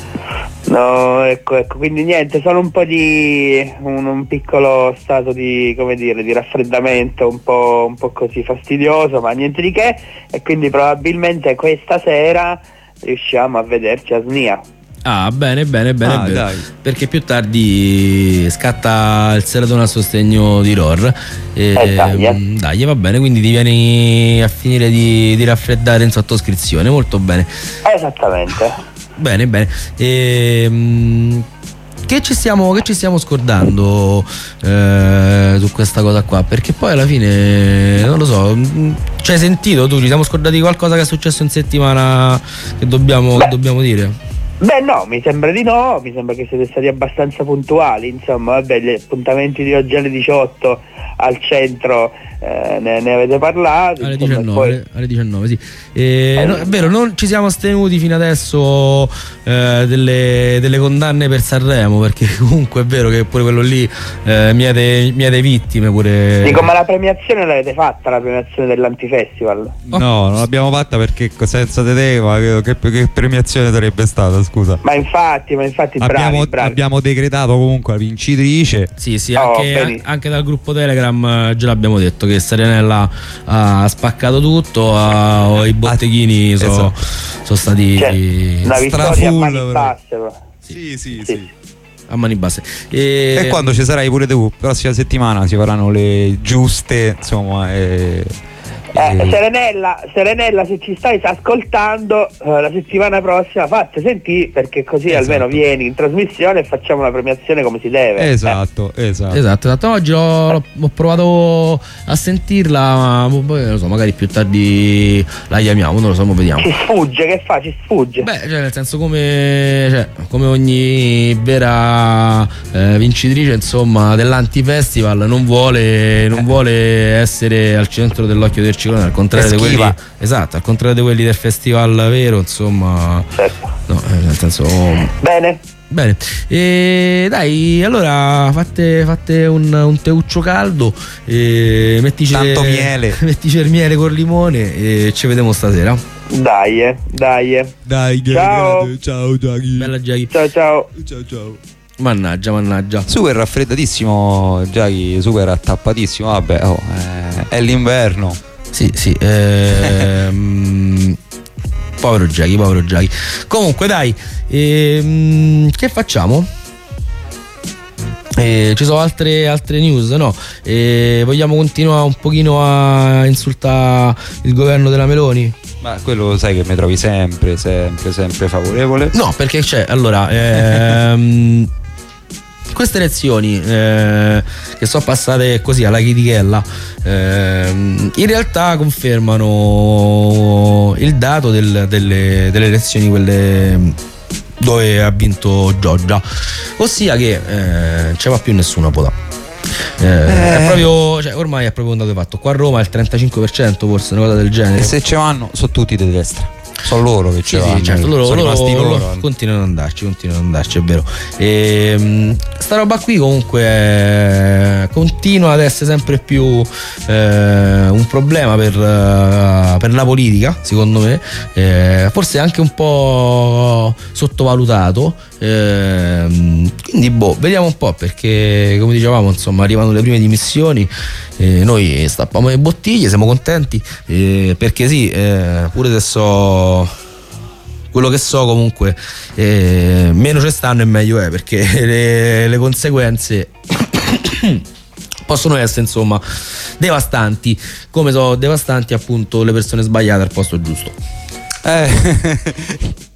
[SPEAKER 16] No, ecco, ecco, quindi niente, solo un po' di un, un piccolo stato di, come dire, di raffreddamento un po', un po' così fastidioso, ma niente di che, e quindi probabilmente questa sera riusciamo a vederci a Snia.
[SPEAKER 3] Ah, bene, bene, bene,
[SPEAKER 4] Ah,
[SPEAKER 3] bene.
[SPEAKER 4] dai.
[SPEAKER 3] Perché più tardi scatta il seratone a sostegno di R O R. E,
[SPEAKER 16] Eh, dai, eh.
[SPEAKER 3] mm, dai, va bene, quindi ti vieni a finire di, di raffreddare in sottoscrizione, molto bene.
[SPEAKER 16] Esattamente.
[SPEAKER 3] Bene, bene. E, mm, che ci stiamo, che ci stiamo scordando eh, su questa cosa qua? Perché poi alla fine, non lo so, mm, ci hai sentito tu? Ci siamo scordati di qualcosa che è successo in settimana che dobbiamo, che dobbiamo dire?
[SPEAKER 16] Beh no, mi sembra di no, mi sembra che siete stati abbastanza puntuali, insomma, vabbè, gli appuntamenti di oggi alle diciotto al centro eh, ne, ne avete parlato.
[SPEAKER 3] Alle
[SPEAKER 16] insomma,
[SPEAKER 3] diciannove,
[SPEAKER 16] poi-
[SPEAKER 3] alle- alle diciannove, sì. E, no, è vero, non ci siamo astenuti fino adesso eh, delle, delle condanne per Sanremo, perché comunque è vero che pure quello lì eh, miete, miete vittime pure.
[SPEAKER 16] Dico, ma la premiazione l'avete fatta, la premiazione dell'Antifestival?
[SPEAKER 3] Oh.
[SPEAKER 4] No, non l'abbiamo fatta perché senza di te, ma che, che premiazione sarebbe stata, scusa.
[SPEAKER 16] Ma infatti, ma infatti bravi,
[SPEAKER 4] Abbiamo,
[SPEAKER 16] bravi.
[SPEAKER 4] abbiamo decretato comunque la vincitrice.
[SPEAKER 3] Sì, sì,
[SPEAKER 16] Oh,
[SPEAKER 3] anche,
[SPEAKER 16] bene.
[SPEAKER 3] anche dal gruppo Telegram eh, già l'abbiamo detto che Serenella ha spaccato tutto, ha- i botteghini sono
[SPEAKER 4] esatto.
[SPEAKER 3] stati
[SPEAKER 16] Cioè, una vittoria a
[SPEAKER 4] strafull,
[SPEAKER 16] mani
[SPEAKER 4] però.
[SPEAKER 16] basse, però.
[SPEAKER 4] Sì, sì,
[SPEAKER 16] Sì.
[SPEAKER 4] sì.
[SPEAKER 3] a mani basse. E,
[SPEAKER 4] E quando ci sarai pure tu, prossima settimana si faranno le giuste, insomma. E,
[SPEAKER 16] Eh,
[SPEAKER 4] e-
[SPEAKER 16] Serenella, Serenella, se ci stai ascoltando, eh, la settimana prossima fate sentì, perché così
[SPEAKER 4] Esatto.
[SPEAKER 16] almeno vieni in trasmissione e facciamo la premiazione come si deve.
[SPEAKER 4] Esatto, esatto.
[SPEAKER 3] Esatto, esatto. Oggi l'ho, l'ho- ho provato a sentirla, ma poi non lo so, magari più tardi la chiamiamo, non lo so, mo vediamo.
[SPEAKER 16] Ci sfugge, che fa? Ci sfugge.
[SPEAKER 3] Beh, cioè, nel senso, come, cioè, come ogni vera eh, vincitrice, insomma, dell'antifestival, non vuole, non vuole essere al centro dell'occhio del ciclone, al contrario di quelli,
[SPEAKER 16] Schiva.
[SPEAKER 3] esatto, al contrario di quelli del festival vero, insomma,
[SPEAKER 16] Certo.
[SPEAKER 3] no, eh, nel senso,
[SPEAKER 16] Bene,
[SPEAKER 3] Bene, e dai, allora fate, fate un, un teuccio caldo, e mettici,
[SPEAKER 4] tanto miele,
[SPEAKER 3] mettici il miele con limone e ci vediamo stasera.
[SPEAKER 16] Dai, eh, dai, eh.
[SPEAKER 4] Dai,
[SPEAKER 16] ciao,
[SPEAKER 4] ciao, Giaghi.
[SPEAKER 3] Bella Giaghi.
[SPEAKER 16] Ciao, ciao,
[SPEAKER 4] ciao, ciao.
[SPEAKER 3] Mannaggia, mannaggia.
[SPEAKER 4] Super raffreddatissimo, Giaghi, super attappatissimo. Vabbè, oh, eh, è l'inverno.
[SPEAKER 3] Sì, sì. Ehm... Povero Giaghi, povero Giaghi. Comunque dai, ehm, che facciamo? Eh, ci sono altre, altre news, no? Eh, vogliamo continuare un pochino a insultare il governo della Meloni?
[SPEAKER 4] Ma quello sai che mi trovi sempre, sempre, sempre favorevole.
[SPEAKER 3] No, perché c'è, allora, ehm, queste elezioni eh, che sono passate così alla chitichella, eh, in realtà confermano il dato del, delle, delle elezioni, quelle dove ha vinto Giorgia, ossia che eh, non c'è più nessuno a votare. Eh,
[SPEAKER 4] eh.
[SPEAKER 3] È proprio, cioè, ormai è proprio un dato fatto. Qua a Roma è il trentacinque per cento, forse una cosa del genere.
[SPEAKER 4] E se ce vanno sono tutti di destra. Sono loro che
[SPEAKER 3] sì,
[SPEAKER 4] ci
[SPEAKER 3] sì,
[SPEAKER 4] vanno,
[SPEAKER 3] certo, loro,
[SPEAKER 4] sono
[SPEAKER 3] loro,
[SPEAKER 4] rimasti loro,
[SPEAKER 3] loro continuano ad andarci, continuano ad andarci, è vero. E, sta roba qui comunque eh, continua ad essere sempre più eh, un problema per, uh, per la politica, secondo me, eh, forse anche un po' sottovalutato. Eh, quindi boh, vediamo un po', perché come dicevamo, insomma, arrivano le prime dimissioni, eh, noi stappiamo le bottiglie, siamo contenti, eh, perché sì, eh, pure se so quello che so, comunque eh, meno ci stanno e meglio è, perché le, le conseguenze possono essere, insomma, devastanti, come sono devastanti appunto le persone sbagliate al posto giusto.
[SPEAKER 4] eh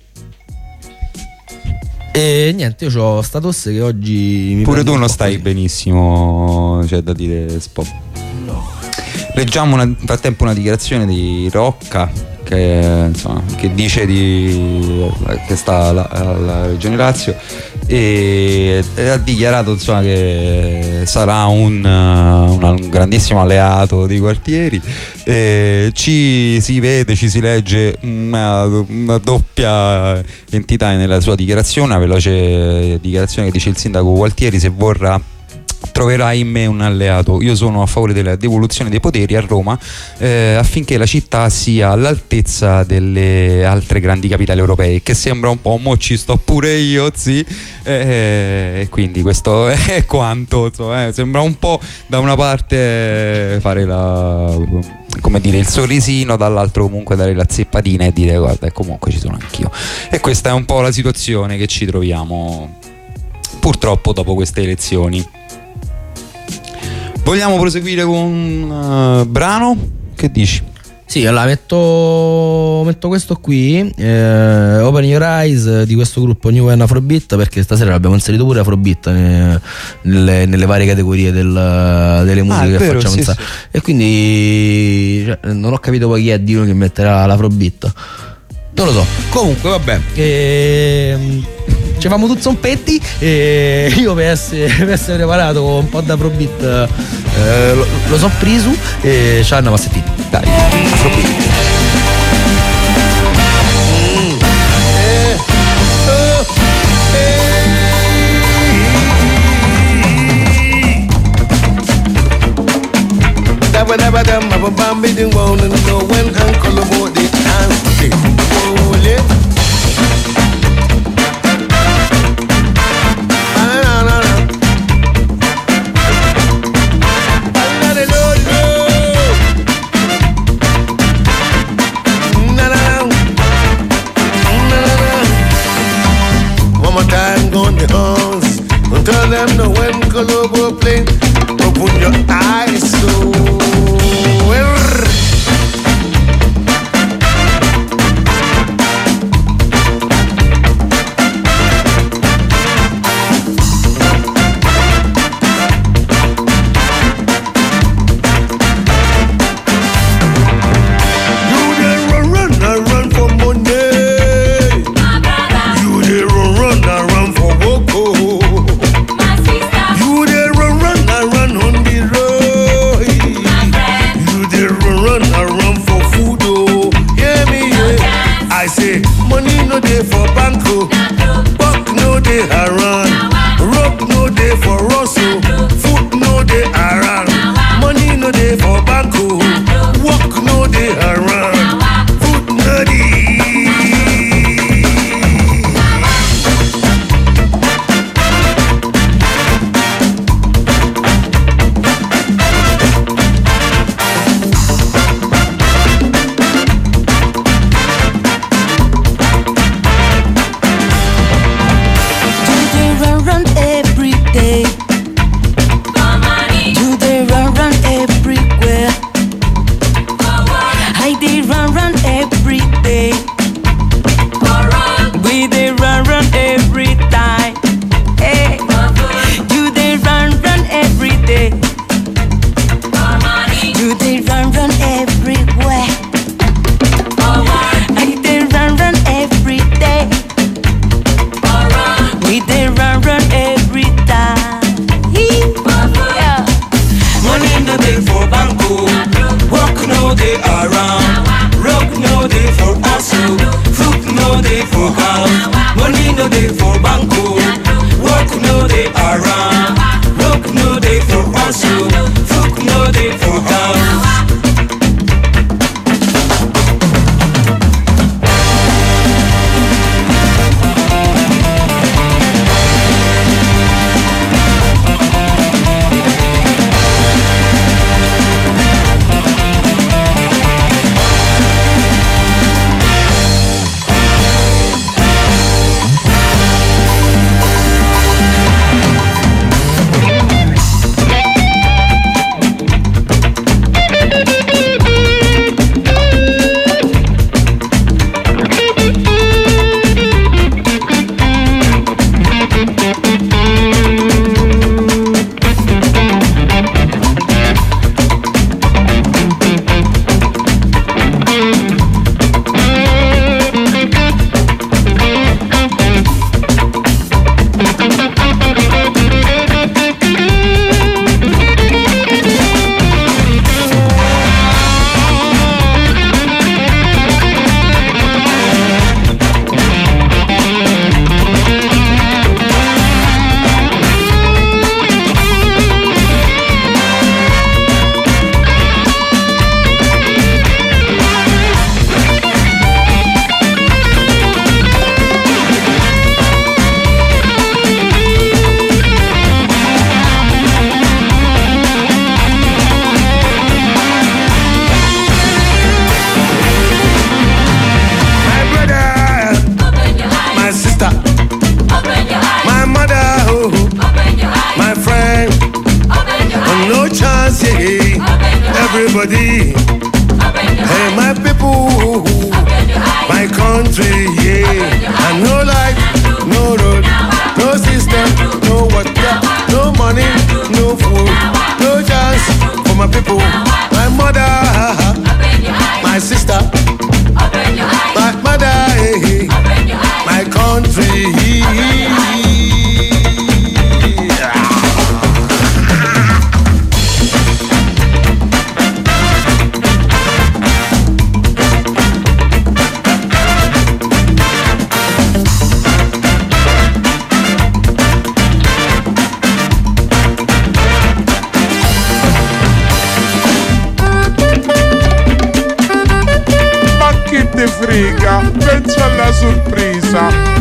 [SPEAKER 3] E niente, io ho sta tosse che oggi mi
[SPEAKER 4] pure tu non
[SPEAKER 3] stai
[SPEAKER 4] così benissimo, c'è da dire. Spo.
[SPEAKER 3] No.
[SPEAKER 4] Leggiamo una, nel frattempo una dichiarazione di Rocca che, insomma, che dice di, che sta alla, alla Regione Lazio e, e ha dichiarato, insomma, che sarà un, una, un grandissimo alleato di Gualtieri. E ci si vede, ci si legge una, una doppia entità nella sua dichiarazione, una veloce dichiarazione che dice: il sindaco Gualtieri, se vorrà, troverà in me un alleato. Io sono a favore della devoluzione dei poteri a Roma, eh, affinché la città sia all'altezza delle altre grandi capitali europee, che sembra un po' mo ci sto pure io, sì, e eh, quindi questo è quanto, insomma, eh, sembra un po' da una parte fare la, come dire, il sorrisino, dall'altro comunque dare la zeppatina e dire: guarda, comunque ci sono anch'io. E questa è un po' la situazione che ci troviamo purtroppo dopo queste elezioni. Vogliamo proseguire con un uh, brano? Che dici?
[SPEAKER 3] Sì, allora metto, metto questo qui, eh, Open Your Eyes, di questo gruppo New and Afrobeat, perché stasera l'abbiamo inserito pure Afrobeat nelle, nelle, nelle varie categorie del, delle musiche, ah, che vero, facciamo, sì, sì. E quindi cioè, non ho capito poi chi è Dio che metterà l'Afrobeat, non lo so. Comunque vabbè, ehm, ci famo tutti un petti, e io per essere, per essere preparato con un po' da Afrobeat eh, lo, lo so preso, e c'ha una passettina. Dai, Afrobeat.
[SPEAKER 6] Dabba dabba dum, babba bam, be ding wong, and know when Uncle about the dance. Hold it. Tell them no when Colombo play. Open your eyes so well. You dey run, run, and run for money. You dey run, run, and run for Boko. You dey run, I did run, run every day. We did run, run every time. Hey. You did run, run every day. You did run, run everywhere. I did run, run every day. We did run, run every time. Yeah.
[SPEAKER 17] Money no day for banco, work no day around, rock no day for hustle, fruit no day for house. Money no day for banco, work no day around, rock no day for hustle, fruit no day for house.
[SPEAKER 18] Everybody, hey my people, my country, yeah. And no life, no road, no system, no water, no money, no food, no chance for my people. My mother, my sister, my mother, hey, my country.
[SPEAKER 15] Te frega, pensa alla sorpresa.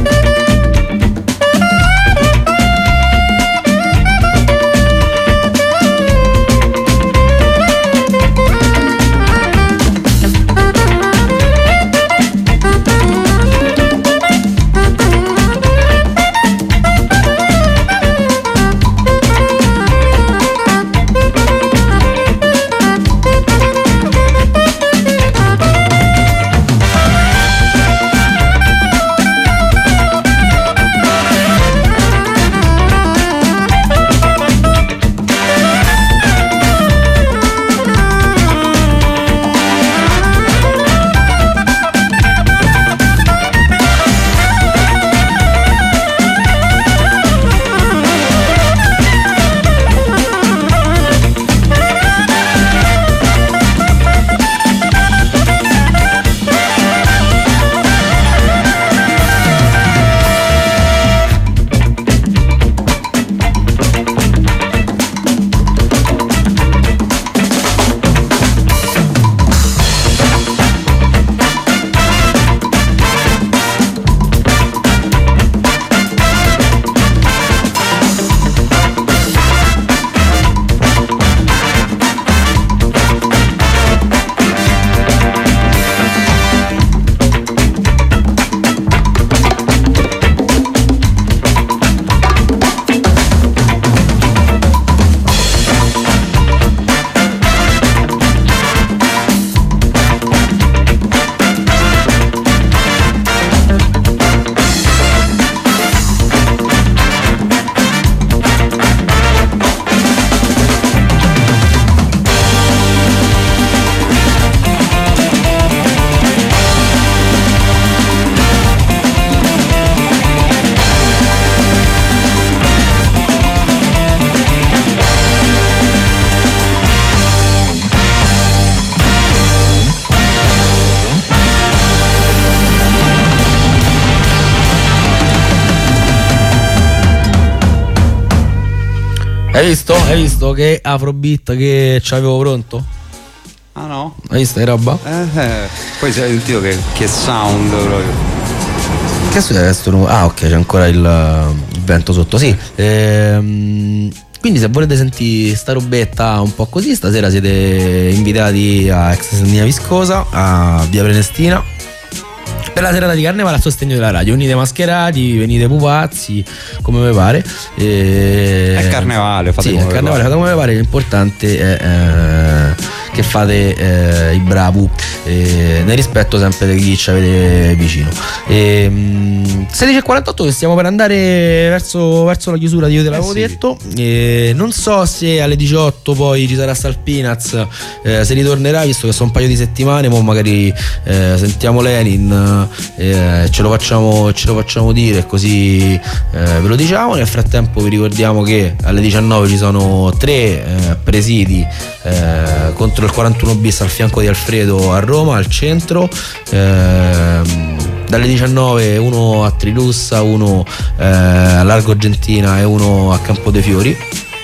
[SPEAKER 3] Hai visto? Hai visto che Afrobeat che c'avevo pronto?
[SPEAKER 19] Ah no?
[SPEAKER 3] Hai visto che roba?
[SPEAKER 19] Eh, eh. Poi sei sentito che, che sound proprio.
[SPEAKER 3] Che succede questo? Ah ok, c'è ancora il, il vento sotto. Sì. Ehm, quindi se volete sentire sta robetta un po' così, stasera siete invitati a Ex Sardegna Viscosa, a Via Prenestina, per la serata di carnevale a sostegno della radio. Venite mascherati, venite pupazzi, come vi pare. E...
[SPEAKER 19] È carnevale, fate
[SPEAKER 3] sì,
[SPEAKER 19] come
[SPEAKER 3] è carnevale,
[SPEAKER 19] vi
[SPEAKER 3] fate come vi pare. L'importante è eh, che fate eh, i bravu, eh, nel rispetto sempre di chi ci avete vicino. E, mh, sedici e quarantotto, che stiamo per andare verso, verso la chiusura, io te l'avevo
[SPEAKER 19] eh sì.
[SPEAKER 3] detto. E non so se alle diciotto poi ci sarà Salpinaz, eh, se ritornerà, visto che sono un paio di settimane. Mo magari eh, sentiamo Lenin, eh, ce lo facciamo ce lo facciamo dire, così eh, ve lo diciamo. Nel frattempo vi ricordiamo che alle diciannove ci sono tre eh, presidi eh, contro il quarantuno bis al fianco di Alfredo a Roma, al centro, eh, dalle diciannove uno a Trilussa, uno eh, a Largo Argentina e uno a Campo dei Fiori.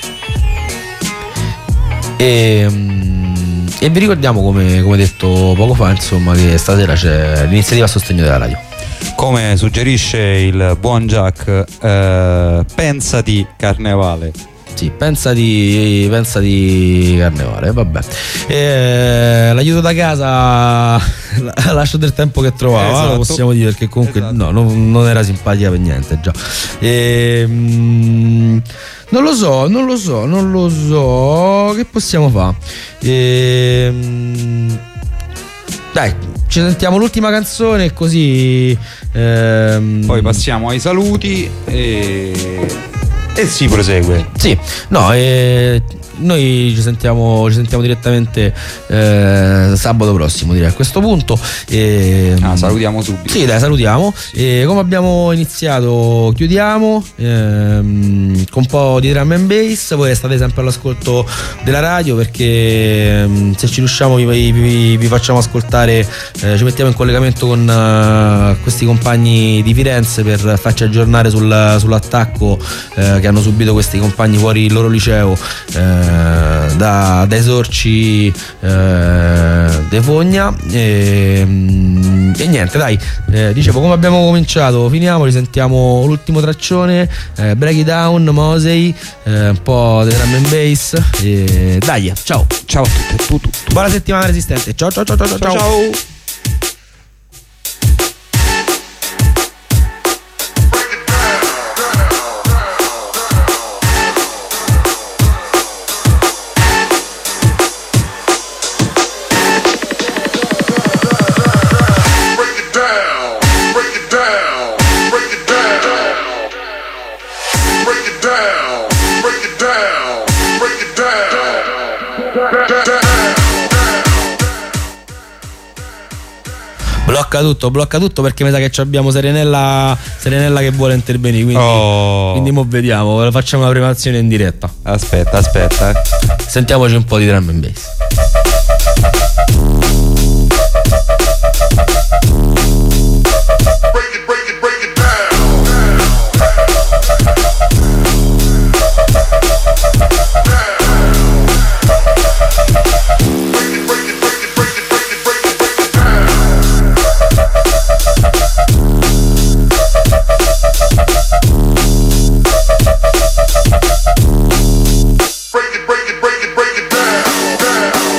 [SPEAKER 3] E E vi ricordiamo, come, come detto poco fa, insomma, che stasera c'è l'iniziativa a sostegno della radio.
[SPEAKER 19] Come suggerisce il buon Jack, eh, pensati carnevale.
[SPEAKER 3] Sì, pensa di, pensa di carnevale, vabbè. E, l'aiuto da casa lascio del tempo che trovava,
[SPEAKER 19] esatto.
[SPEAKER 3] Lo possiamo dire, perché comunque esatto. no, non, non era simpatica per niente già. E, mm, non lo so, non lo so, non lo so. Che possiamo fare? E, mm, dai, ci sentiamo l'ultima canzone, così ehm...
[SPEAKER 19] poi passiamo ai saluti e, e si prosegue.
[SPEAKER 3] Sì, no, eh, noi ci sentiamo, ci sentiamo direttamente eh, sabato prossimo, direi, a questo punto. E,
[SPEAKER 19] ah, salutiamo subito.
[SPEAKER 3] Sì, dai, salutiamo. E come abbiamo iniziato, chiudiamo ehm, con un po' di drum and bass. Voi restate sempre all'ascolto della radio, perché ehm, se ci riusciamo vi, vi, vi facciamo ascoltare, eh, ci mettiamo in collegamento con uh, questi compagni di Firenze per farci aggiornare sul, sull'attacco eh, che hanno subito questi compagni fuori il loro liceo, eh, Da, dai sorci eh, de Fogna. E, e niente, dai, eh, dicevo, come abbiamo cominciato finiamo, risentiamo l'ultimo traccione, eh, Break It Down, Mosey, eh, un po' di drum and bass. E dai, ciao
[SPEAKER 19] ciao a tutti, tutto.
[SPEAKER 3] Buona settimana resistente, ciao ciao ciao ciao ciao, ciao. ciao. Blocca tutto, blocca tutto, perché mi sa che abbiamo Serenella, Serenella che vuole intervenire, quindi,
[SPEAKER 19] oh.
[SPEAKER 3] quindi mo vediamo, facciamo la prima azione in diretta.
[SPEAKER 19] Aspetta, aspetta, eh.
[SPEAKER 3] Sentiamoci un po' di drum and bass.
[SPEAKER 9] Break it, break it, break it, break it down, down.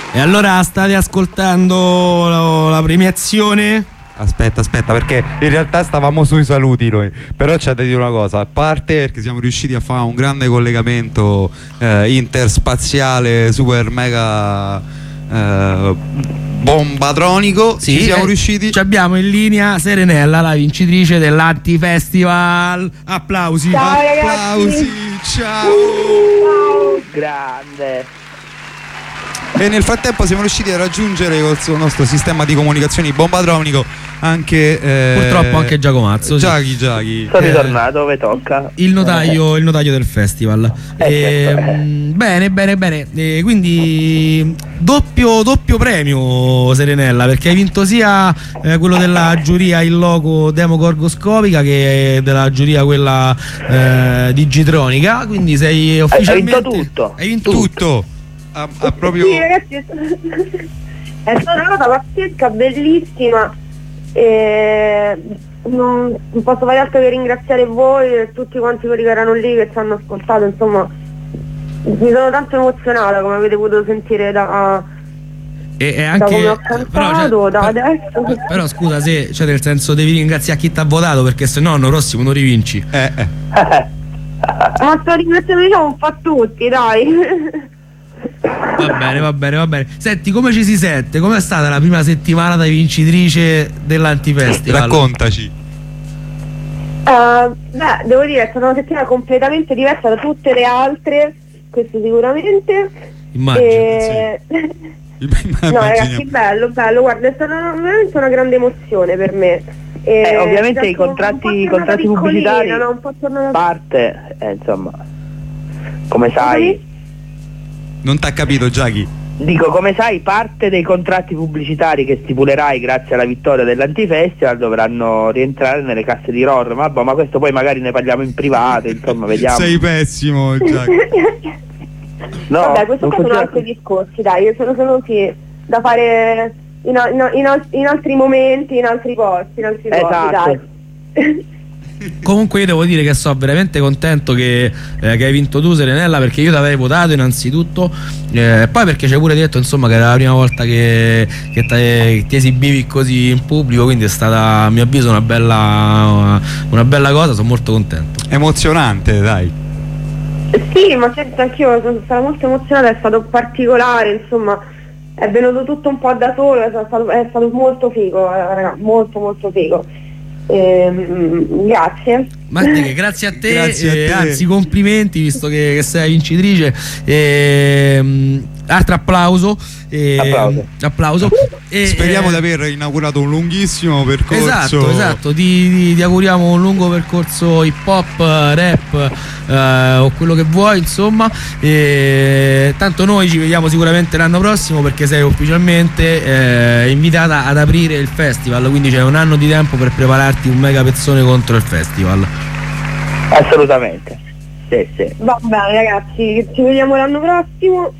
[SPEAKER 3] E allora state ascoltando la, la premiazione?
[SPEAKER 4] Aspetta, aspetta, perché in realtà stavamo sui saluti noi. Però c'è da dire una cosa, a parte perché siamo riusciti a fare un grande collegamento eh, interspaziale, super mega eh, bombatronico.
[SPEAKER 3] Sì,
[SPEAKER 4] ci siamo
[SPEAKER 3] eh,
[SPEAKER 4] riusciti.
[SPEAKER 3] ci abbiamo in linea Serenella, la vincitrice dell'Antifestival. Applausi.
[SPEAKER 16] Ciao,
[SPEAKER 4] Applausi. Ciao.
[SPEAKER 16] Ciao. Grande.
[SPEAKER 4] E nel frattempo siamo riusciti a raggiungere col suo nostro sistema di comunicazioni bombatronico anche eh,
[SPEAKER 3] purtroppo anche Giacomazzo.
[SPEAKER 4] Giaghi Giaghi.
[SPEAKER 16] Sono ritornato, dove tocca?
[SPEAKER 3] Il notaio, il notaio del festival.
[SPEAKER 16] Eh,
[SPEAKER 3] E,
[SPEAKER 16] certo, eh.
[SPEAKER 3] mh, bene, bene, bene. E quindi doppio, doppio premio, Serenella, perché hai vinto sia eh, quello della giuria in loco demogorgoscopica che della giuria quella eh, digitronica. Quindi sei ufficialmente.
[SPEAKER 16] Hai vinto tutto.
[SPEAKER 3] Hai vinto
[SPEAKER 4] tutto.
[SPEAKER 3] tutto.
[SPEAKER 4] Ha, ha proprio.
[SPEAKER 20] Sì, ragazzi, è stata una cosa pazzesca, bellissima. E non, non posso fare altro che ringraziare voi e tutti quanti quelli che erano lì, che ci hanno ascoltato. Insomma, mi sono tanto emozionata, come avete potuto sentire da,
[SPEAKER 3] E, e
[SPEAKER 20] da
[SPEAKER 3] anche
[SPEAKER 20] come ho cantato,
[SPEAKER 3] però, cioè,
[SPEAKER 20] da
[SPEAKER 3] per-
[SPEAKER 20] adesso.
[SPEAKER 3] Però scusa, se cioè nel senso devi ringraziare chi ti ha votato, perché se no l'anno prossimo non rivinci.
[SPEAKER 4] Eh, eh.
[SPEAKER 20] Ma sto ringraziando, diciamo, un po' tutti, dai.
[SPEAKER 3] Va bene, va bene, va bene. Senti, come ci si sente? Com'è stata la prima settimana da vincitrice dell'Antifestival?
[SPEAKER 4] Raccontaci.
[SPEAKER 20] Uh, beh, devo dire, è stata una settimana completamente diversa da tutte le altre, questo sicuramente.
[SPEAKER 3] Immagino,
[SPEAKER 20] E... no, ragazzi, bello, bello, guarda, è stata una- veramente una grande emozione per me. E
[SPEAKER 16] Eh, ovviamente
[SPEAKER 20] mi
[SPEAKER 16] i
[SPEAKER 20] sento
[SPEAKER 16] contratti,
[SPEAKER 20] un po'
[SPEAKER 16] i
[SPEAKER 20] tornata
[SPEAKER 16] contratti
[SPEAKER 20] piccolina,
[SPEAKER 16] pubblicitari
[SPEAKER 20] no? Un po' tornata-
[SPEAKER 16] parte, eh, insomma, come sai,
[SPEAKER 4] Non t'ha capito, Giaghi?
[SPEAKER 16] dico come sai, parte dei contratti pubblicitari che stipulerai grazie alla vittoria dell'Antifestival dovranno rientrare nelle casse di Ror. Ma, boh, ma questo poi magari ne parliamo in privato, insomma, vediamo.
[SPEAKER 4] Sei pessimo, Giaghi.
[SPEAKER 16] No,
[SPEAKER 20] Vabbè, questi
[SPEAKER 16] non
[SPEAKER 20] qua sono
[SPEAKER 16] funziona
[SPEAKER 20] altri discorsi, dai, sono, sono sì, da fare in, a- in, a- in al- in altri momenti, in altri posti, in altri luoghi,
[SPEAKER 16] Esatto.
[SPEAKER 20] dai.
[SPEAKER 3] Comunque io devo dire che sono veramente contento che, eh, che hai vinto tu, Serenella, perché io ti avrei votato innanzitutto, eh, poi perché ci hai pure detto insomma che era la prima volta che, che te- ti esibivi così in pubblico, quindi è stata a mio avviso una bella, una bella cosa, sono molto contento.
[SPEAKER 4] Emozionante, dai.
[SPEAKER 20] Sì, ma certo, anch'io sono stata molto emozionata, è stato particolare, insomma, è venuto tutto un po' da solo, è stato, è stato molto figo, eh, raga, molto molto figo. Ehm, grazie.
[SPEAKER 3] Ma che, grazie a te,
[SPEAKER 4] Grazie a
[SPEAKER 3] eh,
[SPEAKER 4] te.
[SPEAKER 3] anzi complimenti visto che, che sei vincitrice. Ehm, altro applauso. ehm,
[SPEAKER 16] Applauso.
[SPEAKER 3] applauso. E,
[SPEAKER 4] Speriamo
[SPEAKER 3] eh,
[SPEAKER 4] di aver inaugurato un lunghissimo percorso.
[SPEAKER 3] Esatto, esatto, ti, ti- ti auguriamo un lungo percorso hip hop, rap eh, o quello che vuoi, insomma. E tanto noi ci vediamo sicuramente l'anno prossimo perché sei ufficialmente eh, invitata ad aprire il festival, quindi c'è un anno di tempo per prepararti un mega pezzone contro il festival.
[SPEAKER 16] Assolutamente. Sì, sì.
[SPEAKER 20] Va bene ragazzi, ci vediamo l'anno prossimo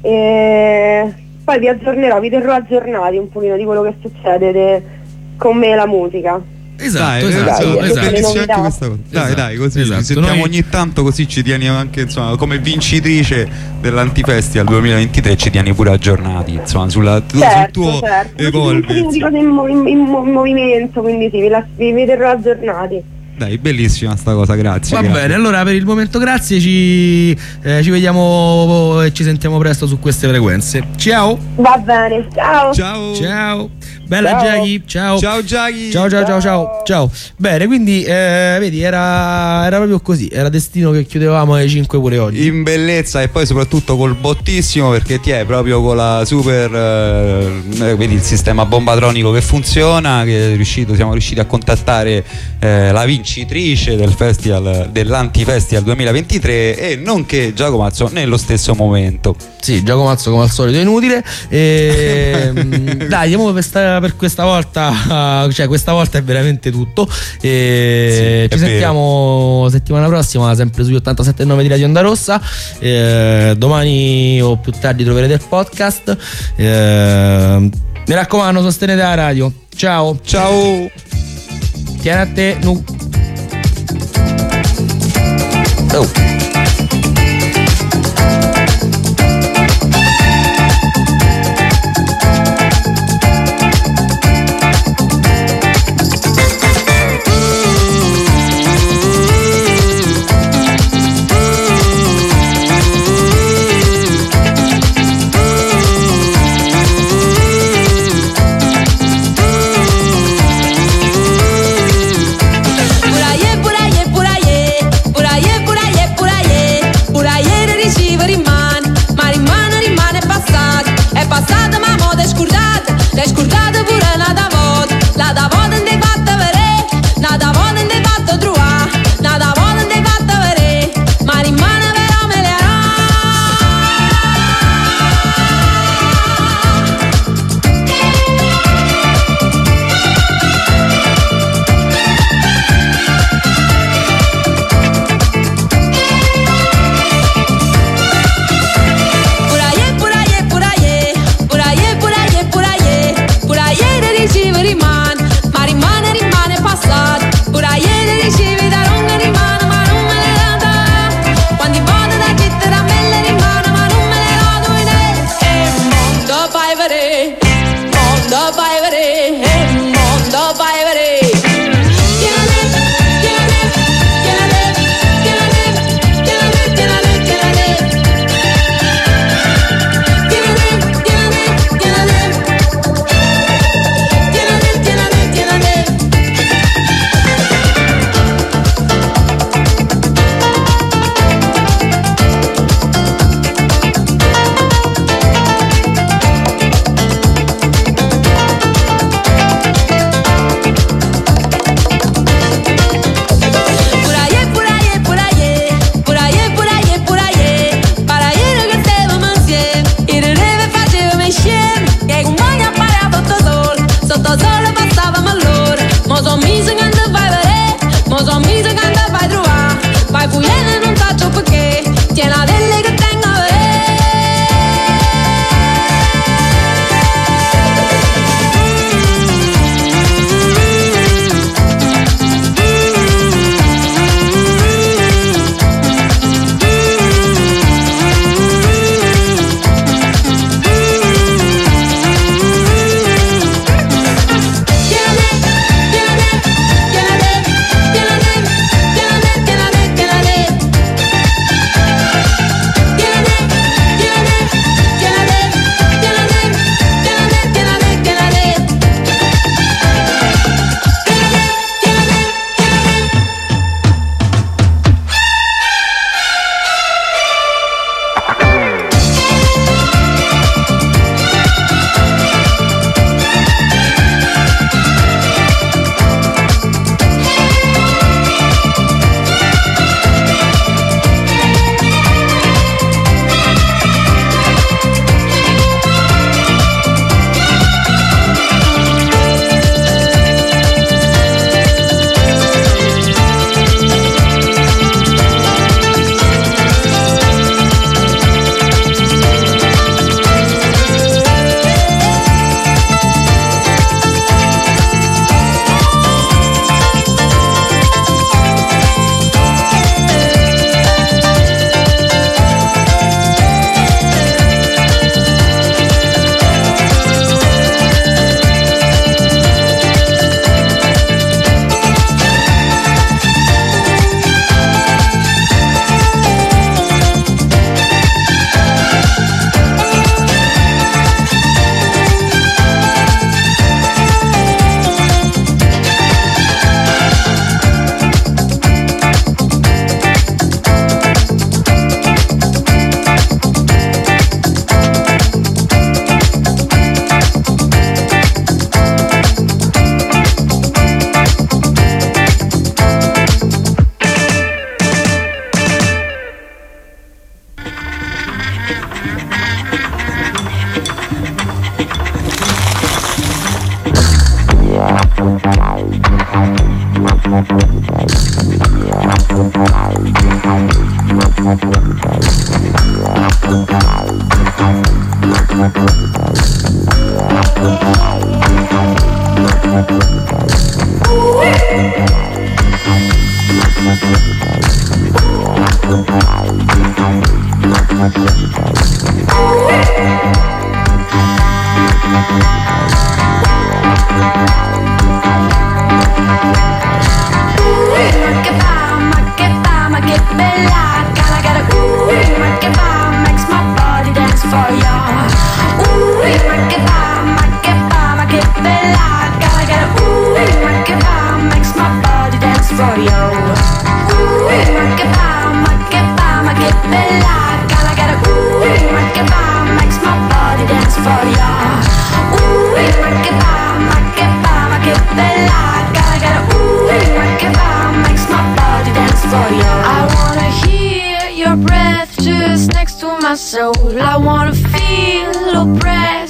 [SPEAKER 20] e poi vi aggiornerò, vi terrò aggiornati un pochino di quello che succede de- con me e la musica.
[SPEAKER 3] Esatto,
[SPEAKER 4] Dai,
[SPEAKER 3] esatto,
[SPEAKER 4] esatto,
[SPEAKER 3] esatto.
[SPEAKER 4] è bellissima
[SPEAKER 20] Le
[SPEAKER 4] anche
[SPEAKER 20] novità.
[SPEAKER 4] questa cosa. Dai,
[SPEAKER 3] Esatto,
[SPEAKER 4] dai, così
[SPEAKER 3] esatto.
[SPEAKER 4] ci sentiamo
[SPEAKER 3] Noi-
[SPEAKER 4] ogni tanto, così ci tieni anche insomma come vincitrice dell'Antifestival duemilaventitré, ci tieni pure aggiornati insomma sulla, sul
[SPEAKER 20] Certo,
[SPEAKER 4] tuo
[SPEAKER 20] certo. Un
[SPEAKER 4] evolve.
[SPEAKER 20] pochino di cose in, mo- in- in mo- in movimento, quindi sì, vi, la- vi, vi terrò aggiornati.
[SPEAKER 4] Dai, bellissima sta cosa, grazie.
[SPEAKER 3] Va
[SPEAKER 4] grazie.
[SPEAKER 3] bene, allora per il momento grazie, ci, eh, ci vediamo e ci sentiamo presto su queste frequenze. Ciao!
[SPEAKER 20] Va bene, ciao!
[SPEAKER 4] Ciao!
[SPEAKER 3] Ciao! Bella
[SPEAKER 20] Ciao.
[SPEAKER 3] Giaghi, ciao!
[SPEAKER 4] Ciao Giaghi!
[SPEAKER 3] Ciao ciao ciao ciao ciao. Bene, quindi eh, vedi, era, era proprio così, era destino che chiudevamo alle cinque pure oggi.
[SPEAKER 4] In bellezza e poi soprattutto col bottissimo, perché ti è proprio con la super eh, vedi il sistema bombatronico che funziona, che è riuscito, siamo riusciti a contattare eh, la vincitrice del festival dell'Antifestival duemilaventitré e nonché Giacomazzo nello stesso momento.
[SPEAKER 3] Sì, Giacomazzo come al solito è inutile. E, mh, dai, mo per, sta- per questa volta, cioè questa volta è veramente tutto. E
[SPEAKER 4] Sì,
[SPEAKER 3] ci
[SPEAKER 4] è
[SPEAKER 3] sentiamo settimana prossima, sempre sugli ottantasette virgola nove di Radio Onda Rossa. E, domani o più tardi troverete il podcast. E, mi raccomando, sostenete la radio. Ciao.
[SPEAKER 4] Ciao.
[SPEAKER 3] Tieni a te. Nu. Oh.
[SPEAKER 14] vivere, mondo vai vedere, mondo vai vedere. Soul. I wanna feel your breath